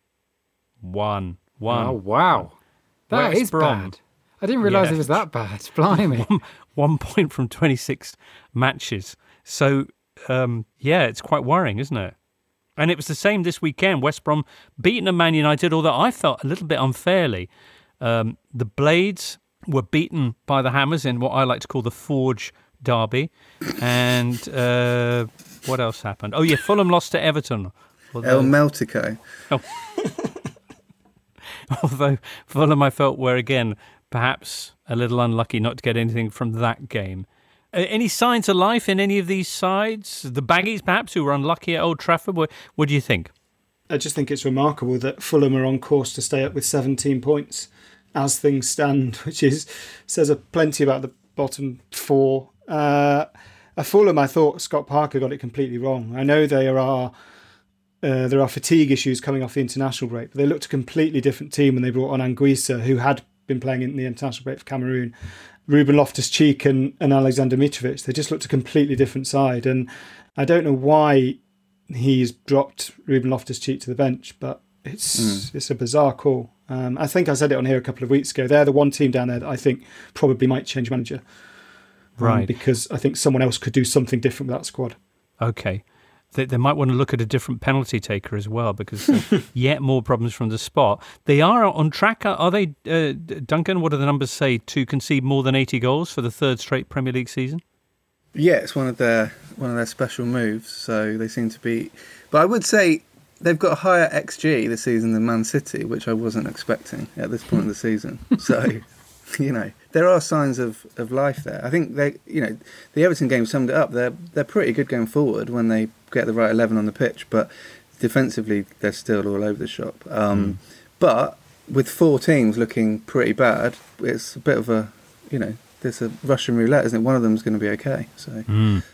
One. One. Oh, wow. That West is Brom. bad. I didn't realise Yeah. it was that bad. Blimey. One, one point from twenty-six matches. So, um, yeah, it's quite worrying, isn't it? And it was the same this weekend. West Brom beaten at Man United, although I felt a little bit unfairly. Um, the Blades were beaten by the Hammers in what I like to call the Forge Derby. And uh, what else happened? Oh, yeah, Fulham lost to Everton. El Meltico. Oh. Although Fulham, I felt, were again perhaps a little unlucky not to get anything from that game. Uh, any signs of life in any of these sides? The Baggies, perhaps, who were unlucky at Old Trafford. What, what do you think? I just think it's remarkable that Fulham are on course to stay up with seventeen points as things stand, which is says a plenty about the bottom four. Uh, at Fulham, I thought Scott Parker got it completely wrong. I know there are uh, there are fatigue issues coming off the international break, but they looked a completely different team when they brought on Anguissa, who had been playing in the international break for Cameroon. Ruben Loftus-Cheek and, and Alexander Mitrovic, they just looked a completely different side. And I don't know why he's dropped Ruben Loftus-Cheek to the bench, but it's mm. it's a bizarre call. Um, I think I said it on here a couple of weeks ago. They're the one team down there that I think probably might change manager. Um, right. Because I think someone else could do something different with that squad. Okay. They, they might want to look at a different penalty taker as well, because uh, yet more problems from the spot. They are on track, are they, uh, Duncan? What do the numbers say, to concede more than eighty goals for the third straight Premier League season? Yeah, it's one of their one of their special moves, so they seem to be... But I would say they've got a higher X G this season than Man City, which I wasn't expecting at this point of the season. So, you know, there are signs of, of life there. I think they, you know, the Everton game summed it up. They're they're pretty good going forward when they get the right eleven on the pitch, but defensively they're still all over the shop. Um, mm. But with four teams looking pretty bad, it's a bit of a, you know, there's a Russian roulette, isn't it? One of them's going to be okay. So. Mm.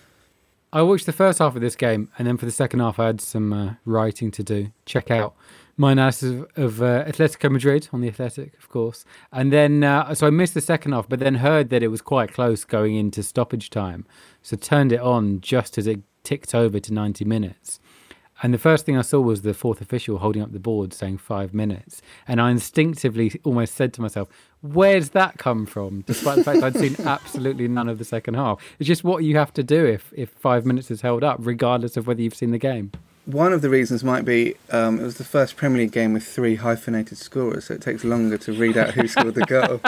I watched the first half of this game, and then for the second half I had some uh, writing to do. Check out my analysis of, of uh, Atletico Madrid on The Athletic, of course. And then, uh, so I missed the second half, but then heard that it was quite close going into stoppage time. So turned it on just as it ticked over to ninety minutes. And the first thing I saw was the fourth official holding up the board saying five minutes. And I instinctively almost said to myself, where's that come from? Despite the fact I'd seen absolutely none of the second half. It's just what you have to do if, if five minutes is held up, regardless of whether you've seen the game. One of the reasons might be um, it was the first Premier League game with three hyphenated scorers, so it takes longer to read out who scored the goal.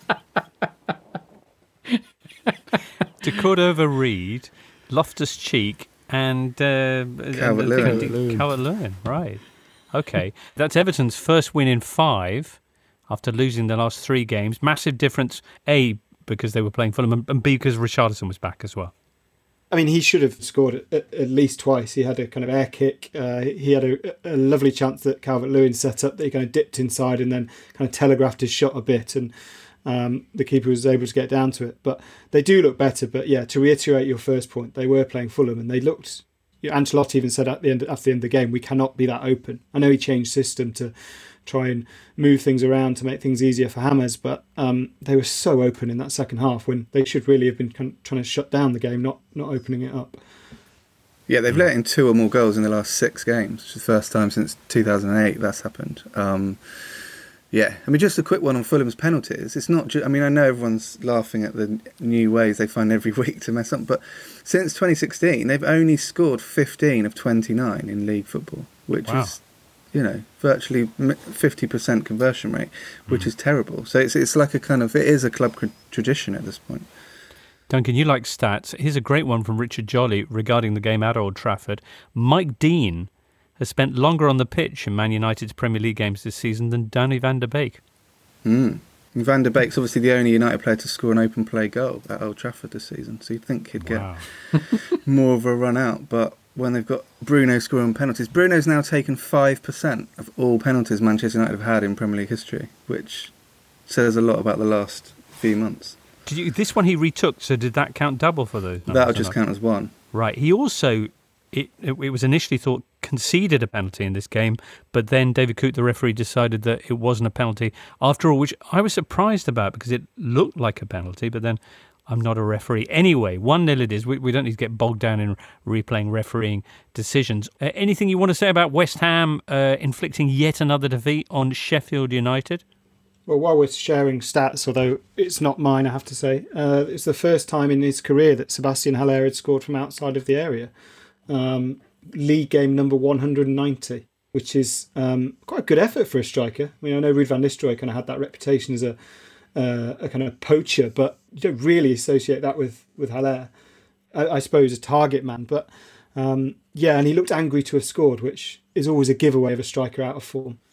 To Cordova-Reid, Loftus-Cheek, and uh, Calvert-Lewin. Calvert-Lewin, right. Okay. That's Everton's first win in five after losing the last three games. Massive difference, A, because they were playing Fulham, and B, because Richarlison was back as well. I mean, he should have scored at, at least twice. He had a kind of air kick. Uh, he had a, a lovely chance that Calvert-Lewin set up that he kind of dipped inside and then kind of telegraphed his shot a bit, and um, the keeper was able to get down to it. But they do look better. But yeah, to reiterate your first point, they were playing Fulham and they looked... Ancelotti even said at the end after the end of the game, we cannot be that open. I know he changed system to try and move things around to make things easier for James, but um, they were so open in that second half when they should really have been trying to shut down the game, not not opening it up. Yeah, they've let in two or more goals in the last six games, which is the first time since two thousand eight that's happened. Um, yeah, I mean, just a quick one on Fulham's penalties. It's not just, I mean, I know everyone's laughing at the new ways they find every week to mess up, but since twenty sixteen, they've only scored fifteen of twenty-nine in league football, which wow. is, you know, virtually fifty percent conversion rate, which mm. is terrible. So it's it's like a kind of, it is a club tradition at this point. Duncan, you like stats. Here's a great one from Richard Jolly regarding the game at Old Trafford. Mike Dean has spent longer on the pitch in Man United's Premier League games this season than Donny van der Beek. Mm. Van der Beek's obviously the only United player to score an open play goal at Old Trafford this season, so you'd think he'd get wow. more of a run out. But when they've got Bruno scoring penalties, Bruno's now taken five percent of all penalties Manchester United have had in Premier League history, which says a lot about the last few months. Did you, this one he retook, so did that count double for those? That'll just count as one. Right. He also, it, it, it was initially thought, conceded a penalty in this game, but then David Coote, the referee, decided that it wasn't a penalty after all, which I was surprised about because it looked like a penalty, but then I'm not a referee. Anyway, one nil it is. We, we don't need to get bogged down in replaying refereeing decisions. Uh, anything you want to say about West Ham uh, inflicting yet another defeat on Sheffield United? Well, while we're sharing stats, although it's not mine, I have to say, uh, it's the first time in his career that Sebastian Haller had scored from outside of the area. Um, league game number one hundred ninety, which is um, quite a good effort for a striker. I mean, I know Ruud van Nistelrooy kind of had that reputation as a uh, a kind of poacher, but you don't really associate that with, with Haller. I, I suppose a target man, but um, yeah, and he looked angry to have scored, which is always a giveaway of a striker out of form.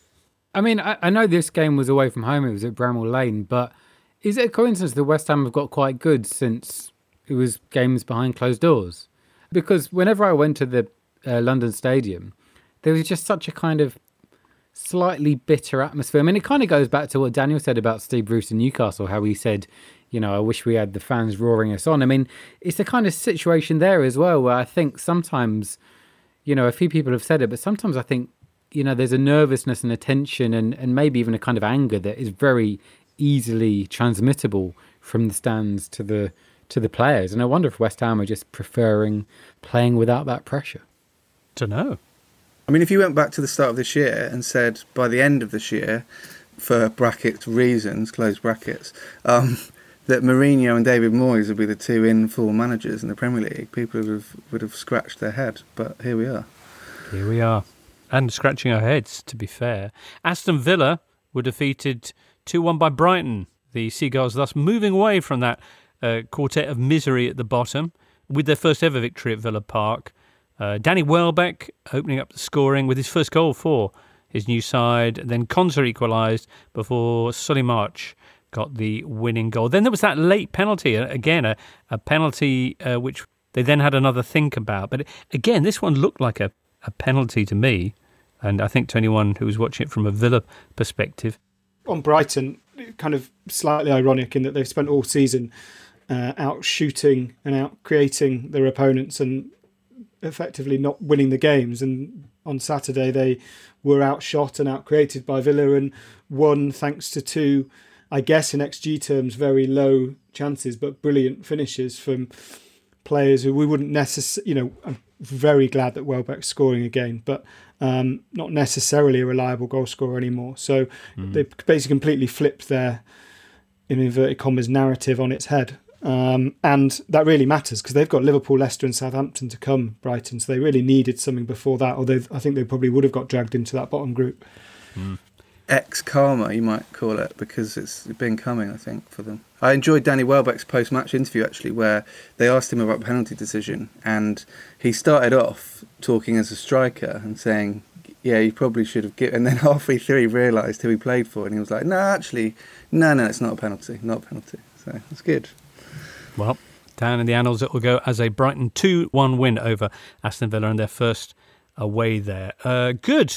I mean, I, I know this game was away from home. It was at Bramall Lane, but is it a coincidence that West Ham have got quite good since it was games behind closed doors? Because whenever I went to the uh, London Stadium, there was just such a kind of slightly bitter atmosphere. I mean, it kind of goes back to what Daniel said about Steve Bruce in Newcastle, how he said, you know, I wish we had the fans roaring us on. I mean, it's the kind of situation there as well where I think sometimes, you know, a few people have said it, but sometimes I think, you know, there's a nervousness and a tension and, and maybe even a kind of anger that is very easily transmittable from the stands to the to the players. And I wonder if West Ham are just preferring playing without that pressure. Don't know. I mean, if you went back to the start of this year and said by the end of this year, for brackets reasons, close brackets, um, that Mourinho and David Moyes would be the two in-form managers in the Premier League, people would have, would have scratched their head. But here we are. Here we are. And scratching our heads, to be fair. Aston Villa were defeated two one by Brighton. The Seagulls thus moving away from that uh, quartet of misery at the bottom with their first ever victory at Villa Park. Uh, Danny Welbeck opening up the scoring with his first goal for his new side. Then Konsa equalised before Solly March got the winning goal. Then there was that late penalty. Again, a, a penalty uh, which they then had another think about. But again, this one looked like a, a penalty to me. And I think to anyone who was watching it from a Villa perspective. On Brighton, kind of slightly ironic in that they've spent all season uh, out shooting and out creating their opponents and effectively not winning the games. And on Saturday, they were outshot and out created by Villa and won thanks to two, I guess in X G terms, very low chances, but brilliant finishes from players who we wouldn't necessarily, you know, I'm very glad that Welbeck's scoring again, but um, not necessarily a reliable goal scorer anymore. So mm. they basically completely flipped their, in inverted commas, narrative on its head. Um, and that really matters because they've got Liverpool, Leicester and Southampton to come, Brighton. So they really needed something before that, although I think they probably would have got dragged into that bottom group. Mm. Ex-karma, you might call it, because it's been coming, I think, for them. I enjoyed Danny Welbeck's post-match interview, actually, where they asked him about the penalty decision, and he started off talking as a striker and saying, yeah, you probably should have given... And then halfway through he realised who he played for, and he was like, no, actually, no, no, it's not a penalty, not a penalty. So it's good. Well, down in the annals it will go as a Brighton two one win over Aston Villa in their first away there. Uh, good.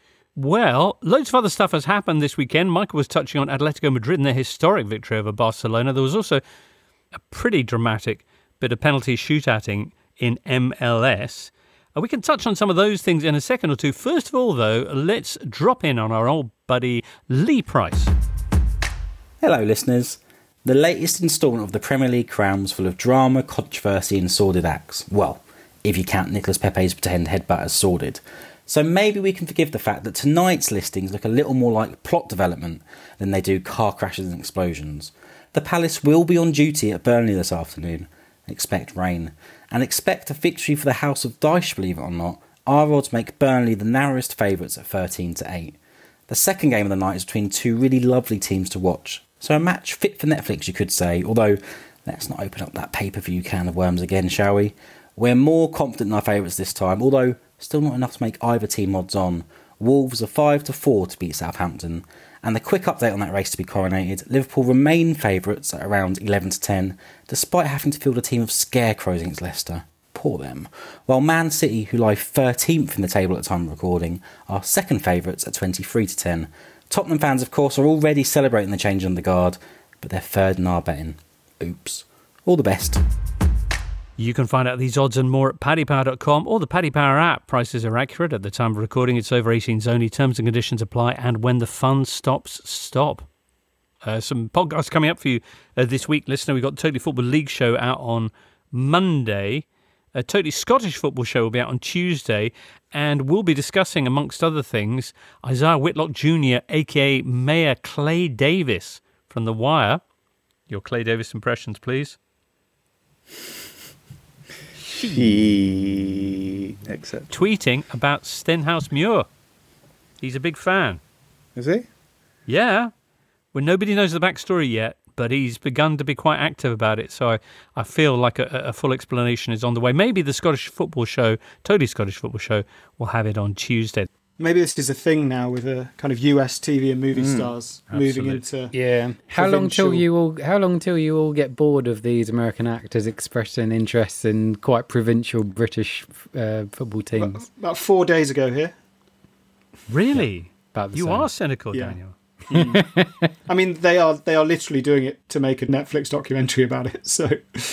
Well, loads of other stuff has happened this weekend. Michael was touching on Atletico Madrid and their historic victory over Barcelona. There was also a pretty dramatic bit of penalty shootouting in M L S. Uh, we can touch on some of those things in a second or two. First of all, though, let's drop in on our old buddy Lee Price. Hello, listeners. The latest instalment of the Premier League crown was full of drama, controversy and sordid acts. Well, if you count Nicolas Pepe's pretend headbutt as sordid. So maybe we can forgive the fact that tonight's listings look a little more like plot development than they do car crashes and explosions. The Palace will be on duty at Burnley this afternoon. Expect rain. And expect a victory for the House of Dyche, believe it or not. Our odds make Burnley the narrowest favourites at thirteen to eight. The second game of the night is between two really lovely teams to watch. So a match fit for Netflix, you could say, although let's not open up that pay-per-view can of worms again, shall we? We're more confident in our favourites this time, although still not enough to make either team odds on. Wolves are five to four to beat Southampton. And the quick update on that race to be coronated, Liverpool remain favourites at around eleven to ten, despite having to field a team of scarecrows against Leicester. Poor them. While Man City, who lie thirteenth in the table at the time of recording, are second favourites at twenty-three to ten. Tottenham fans, of course, are already celebrating the change on the guard, but they're third in our betting. Oops. All the best. You can find out these odds and more at paddy power dot com or the Paddy Power app. Prices are accurate at the time of recording. It's over eighteens only. Terms and conditions apply. And when the fun stops, stop. Uh, some podcasts coming up for you uh, this week, listener. We've got the Totally Football League show out on Monday. A Totally Scottish Football show will be out on Tuesday. And we'll be discussing, amongst other things, Isaiah Whitlock Junior, a k a. Mayor Clay Davis from The Wire. Your Clay Davis impressions, please. He except tweeting about Stenhouse Muir. He's a big fan. Is he? Yeah. Well, nobody knows the backstory yet, but he's begun to be quite active about it. So I, I feel like a, a full explanation is on the way. Maybe the Scottish Football Show, Totally Scottish Football Show, will have it on Tuesday. Maybe this is a thing now with a kind of U S T V and movie Mm, stars moving into yeah. How long till provincial- you all? How long till you all get bored of these American actors expressing interest in quite provincial British uh, football teams? About four days ago here. Really? About the You same. are cynical, Yeah. Daniel. I mean, they are they are literally doing it to make a Netflix documentary about it. So,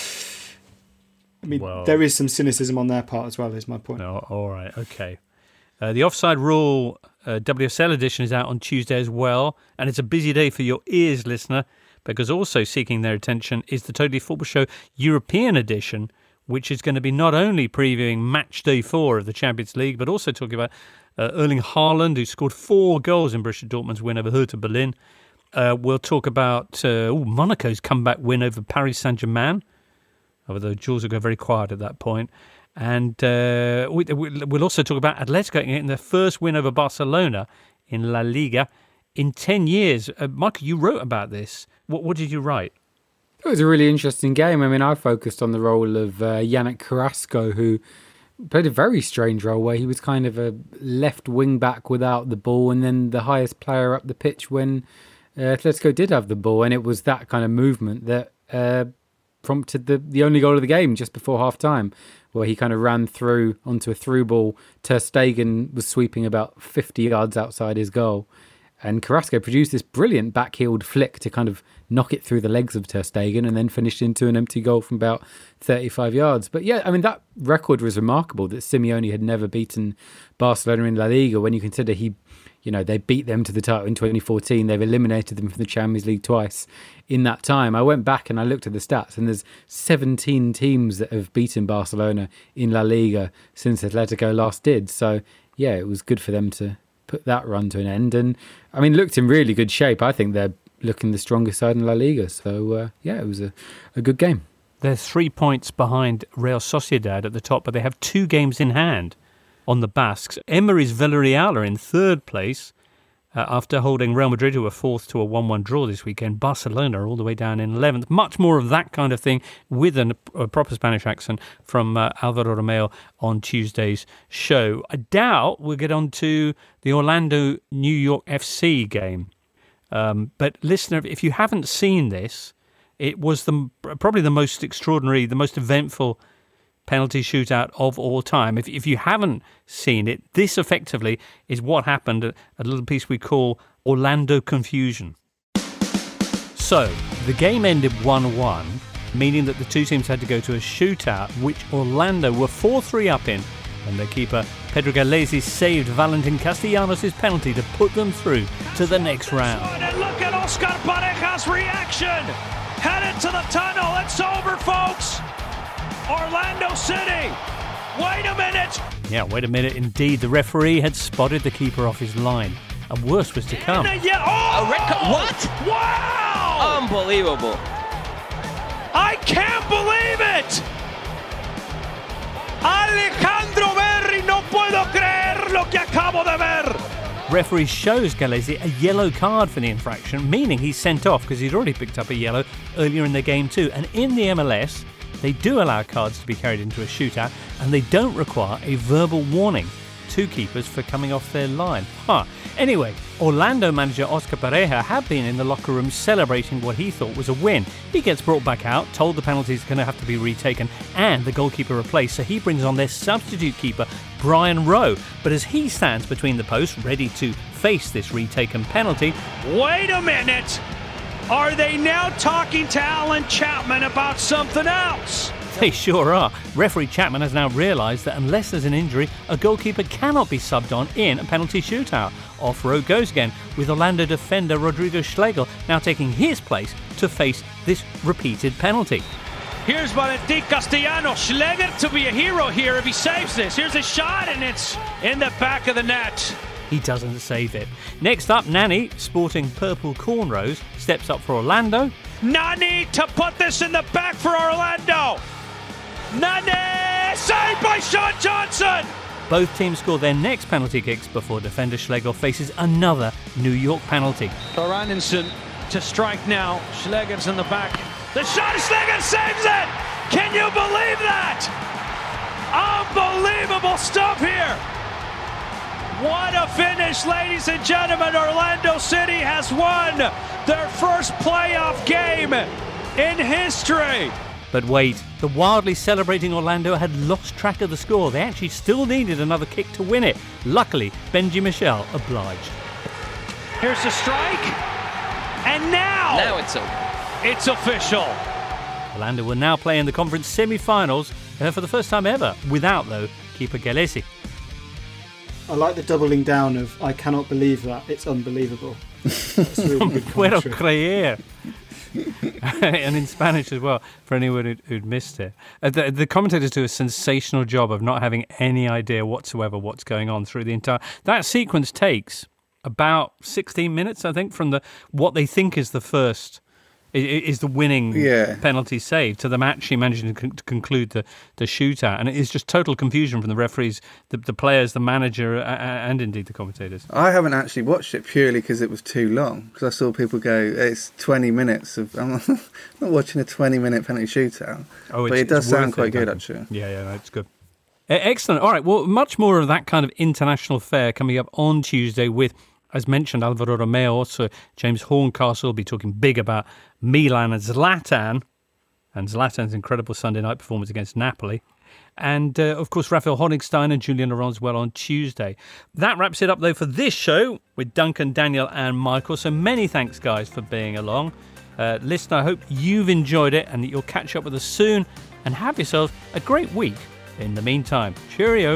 I mean, Well- there is some cynicism on their part as well. Is my point. No, all right, okay. Uh, the Offside Rule uh, W S L edition is out on Tuesday as well, and it's a busy day for your ears, listener, because also seeking their attention is the Totally Football Show European edition, which is going to be not only previewing match day four of the Champions League, but also talking about uh, Erling Haaland, who scored four goals in Borussia Dortmund's win over Hertha Berlin. Uh, we'll talk about uh, ooh, Monaco's comeback win over Paris Saint-Germain, although Jules will go very quiet at that point. And uh, we, we'll also talk about Atletico getting their first win over Barcelona in La Liga in ten years. Uh, Michael, you wrote about this. What, what did you write? It was a really interesting game. I mean, I focused on the role of uh, Yannick Carrasco, who played a very strange role where he was kind of a left wing back without the ball, and then the highest player up the pitch when uh, Atletico did have the ball, and it was that kind of movement that uh, prompted the, the only goal of the game just before half time, where he kind of ran through onto a through ball. Ter Stegen was sweeping about fifty yards outside his goal, and Carrasco produced this brilliant back-heeled flick to kind of knock it through the legs of Ter Stegen and then finished into an empty goal from about thirty-five yards. But yeah, I mean, that record was remarkable, that Simeone had never beaten Barcelona in La Liga when you consider he, you know, they beat them to the title in twenty fourteen. They've eliminated them from the Champions League twice in that time. I went back and I looked at the stats, and there's seventeen teams that have beaten Barcelona in La Liga since Atletico last did. So yeah, it was good for them to put that run to an end. And I mean, looked in really good shape. I think they're looking the strongest side in La Liga. So uh, yeah, it was a, a good game. They're three points behind Real Sociedad at the top, but they have two games in hand on the Basques. Emery's Villarreal are in third place uh, after holding Real Madrid, who were fourth, to a one one draw this weekend. Barcelona are all the way down in eleventh. Much more of that kind of thing with an, a proper Spanish accent from uh, Alvaro Romeo on Tuesday's show. I doubt we'll get on to the Orlando New York F C game. Um, but listener, if you haven't seen this, it was the probably the most extraordinary, the most eventful penalty shootout of all time. If if you haven't seen it, this effectively is what happened at a little piece we call Orlando Confusion. So, the game ended one one, meaning that the two teams had to go to a shootout, which Orlando were four three up in, and their keeper Pedro Gallesi saved Valentin Castellanos' penalty to put them through to the next round. And look at Oscar Pareja's reaction! Headed to the tunnel, it's over, folks! Orlando City! Wait a minute! Yeah, wait a minute. Indeed, the referee had spotted the keeper off his line, and worse was to come. And yet, oh! A red card? What? Wow! Unbelievable. I can't believe it! Alejandro Berri, no puedo creer lo que acabo de ver! Referee shows Gallesi a yellow card for the infraction, meaning he's sent off because he'd already picked up a yellow earlier in the game too. And in the M L S, they do allow cards to be carried into a shootout, and they don't require a verbal warning to keepers for coming off their line. Huh. Anyway, Orlando manager Oscar Pareja had been in the locker room celebrating what he thought was a win. He gets brought back out, told the penalty is going to have to be retaken and the goalkeeper replaced, so he brings on their substitute keeper, Brian Rowe. But as he stands between the posts, ready to face this retaken penalty... Wait a minute! Are they now talking to Alan Chapman about something else? They sure are. Referee Chapman has now realised that unless there's an injury, a goalkeeper cannot be subbed on in a penalty shootout. Off Rowe goes again, with Orlando defender Rodrigo Schlegel now taking his place to face this repeated penalty. Here's Valentin Castellanos. Schlegel to be a hero here if he saves this. Here's a shot, and it's in the back of the net. He doesn't save it. Next up, Nani, sporting purple cornrows, steps up for Orlando. Nani to put this in the back for Orlando. Nani! Saved by Sean Johnson! Both teams score their next penalty kicks before defender Schlegel faces another New York penalty. Goranson to strike now. Schlegel's in the back. The shot, Schlegel saves it! Can you believe that? Unbelievable stuff here! What a finish, ladies and gentlemen. Orlando City has won their first playoff game in history. But wait, the wildly celebrating Orlando had lost track of the score. They actually still needed another kick to win it. Luckily, Benji Michel obliged. Here's the strike. And now... Now it's over. It's official. Orlando will now play in the conference semi-finals uh, for the first time ever, without, though, keeper Gillespie. I like the doubling down of I cannot believe that. It's unbelievable. That's really good Puedo commentary. creer. And in Spanish as well, for anyone who'd, who'd missed it. Uh, the, the commentators do a sensational job of not having any idea whatsoever what's going on through the entire... That sequence takes about sixteen minutes, I think, from the what they think is the first... is the winning Yeah. penalty save to them actually managing to, con- to conclude the, the shootout. And it is just total confusion from the referees, the, the players, the manager, uh, and indeed the commentators. I haven't actually watched it purely because it was too long. Because I saw people go, it's twenty minutes of... I'm not, I'm not watching a twenty-minute penalty shootout. Oh, but it's, it does it's sound worth quite it, good, Duncan. actually. Yeah, yeah, no, it's good. Uh, excellent. All right, well, much more of that kind of international fare coming up on Tuesday with, as mentioned, Alvaro Romeo. Also, James Horncastle will be talking big about Milan and Zlatan, and Zlatan's incredible Sunday night performance against Napoli. And, uh, of course, Raphael Honigstein and Julian Laurent as well on Tuesday. That wraps it up, though, for this show with Duncan, Daniel and Michael. So many thanks, guys, for being along. Uh, listener, I hope you've enjoyed it and that you'll catch up with us soon and have yourself a great week. In the meantime, cheerio.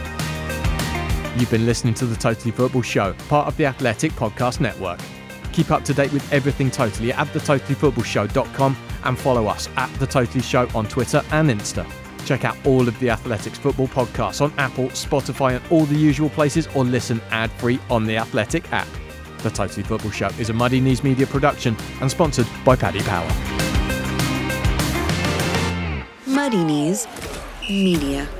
You've been listening to The Totally Football Show, part of the Athletic Podcast Network. Keep up to date with everything Totally at the totally football show dot com and follow us at The Totally Show on Twitter and Insta. Check out all of the Athletics football podcasts on Apple, Spotify and all the usual places, or listen ad-free on the Athletic app. The Totally Football Show is a Muddy Knees Media production and sponsored by Paddy Power. Muddy Knees Media.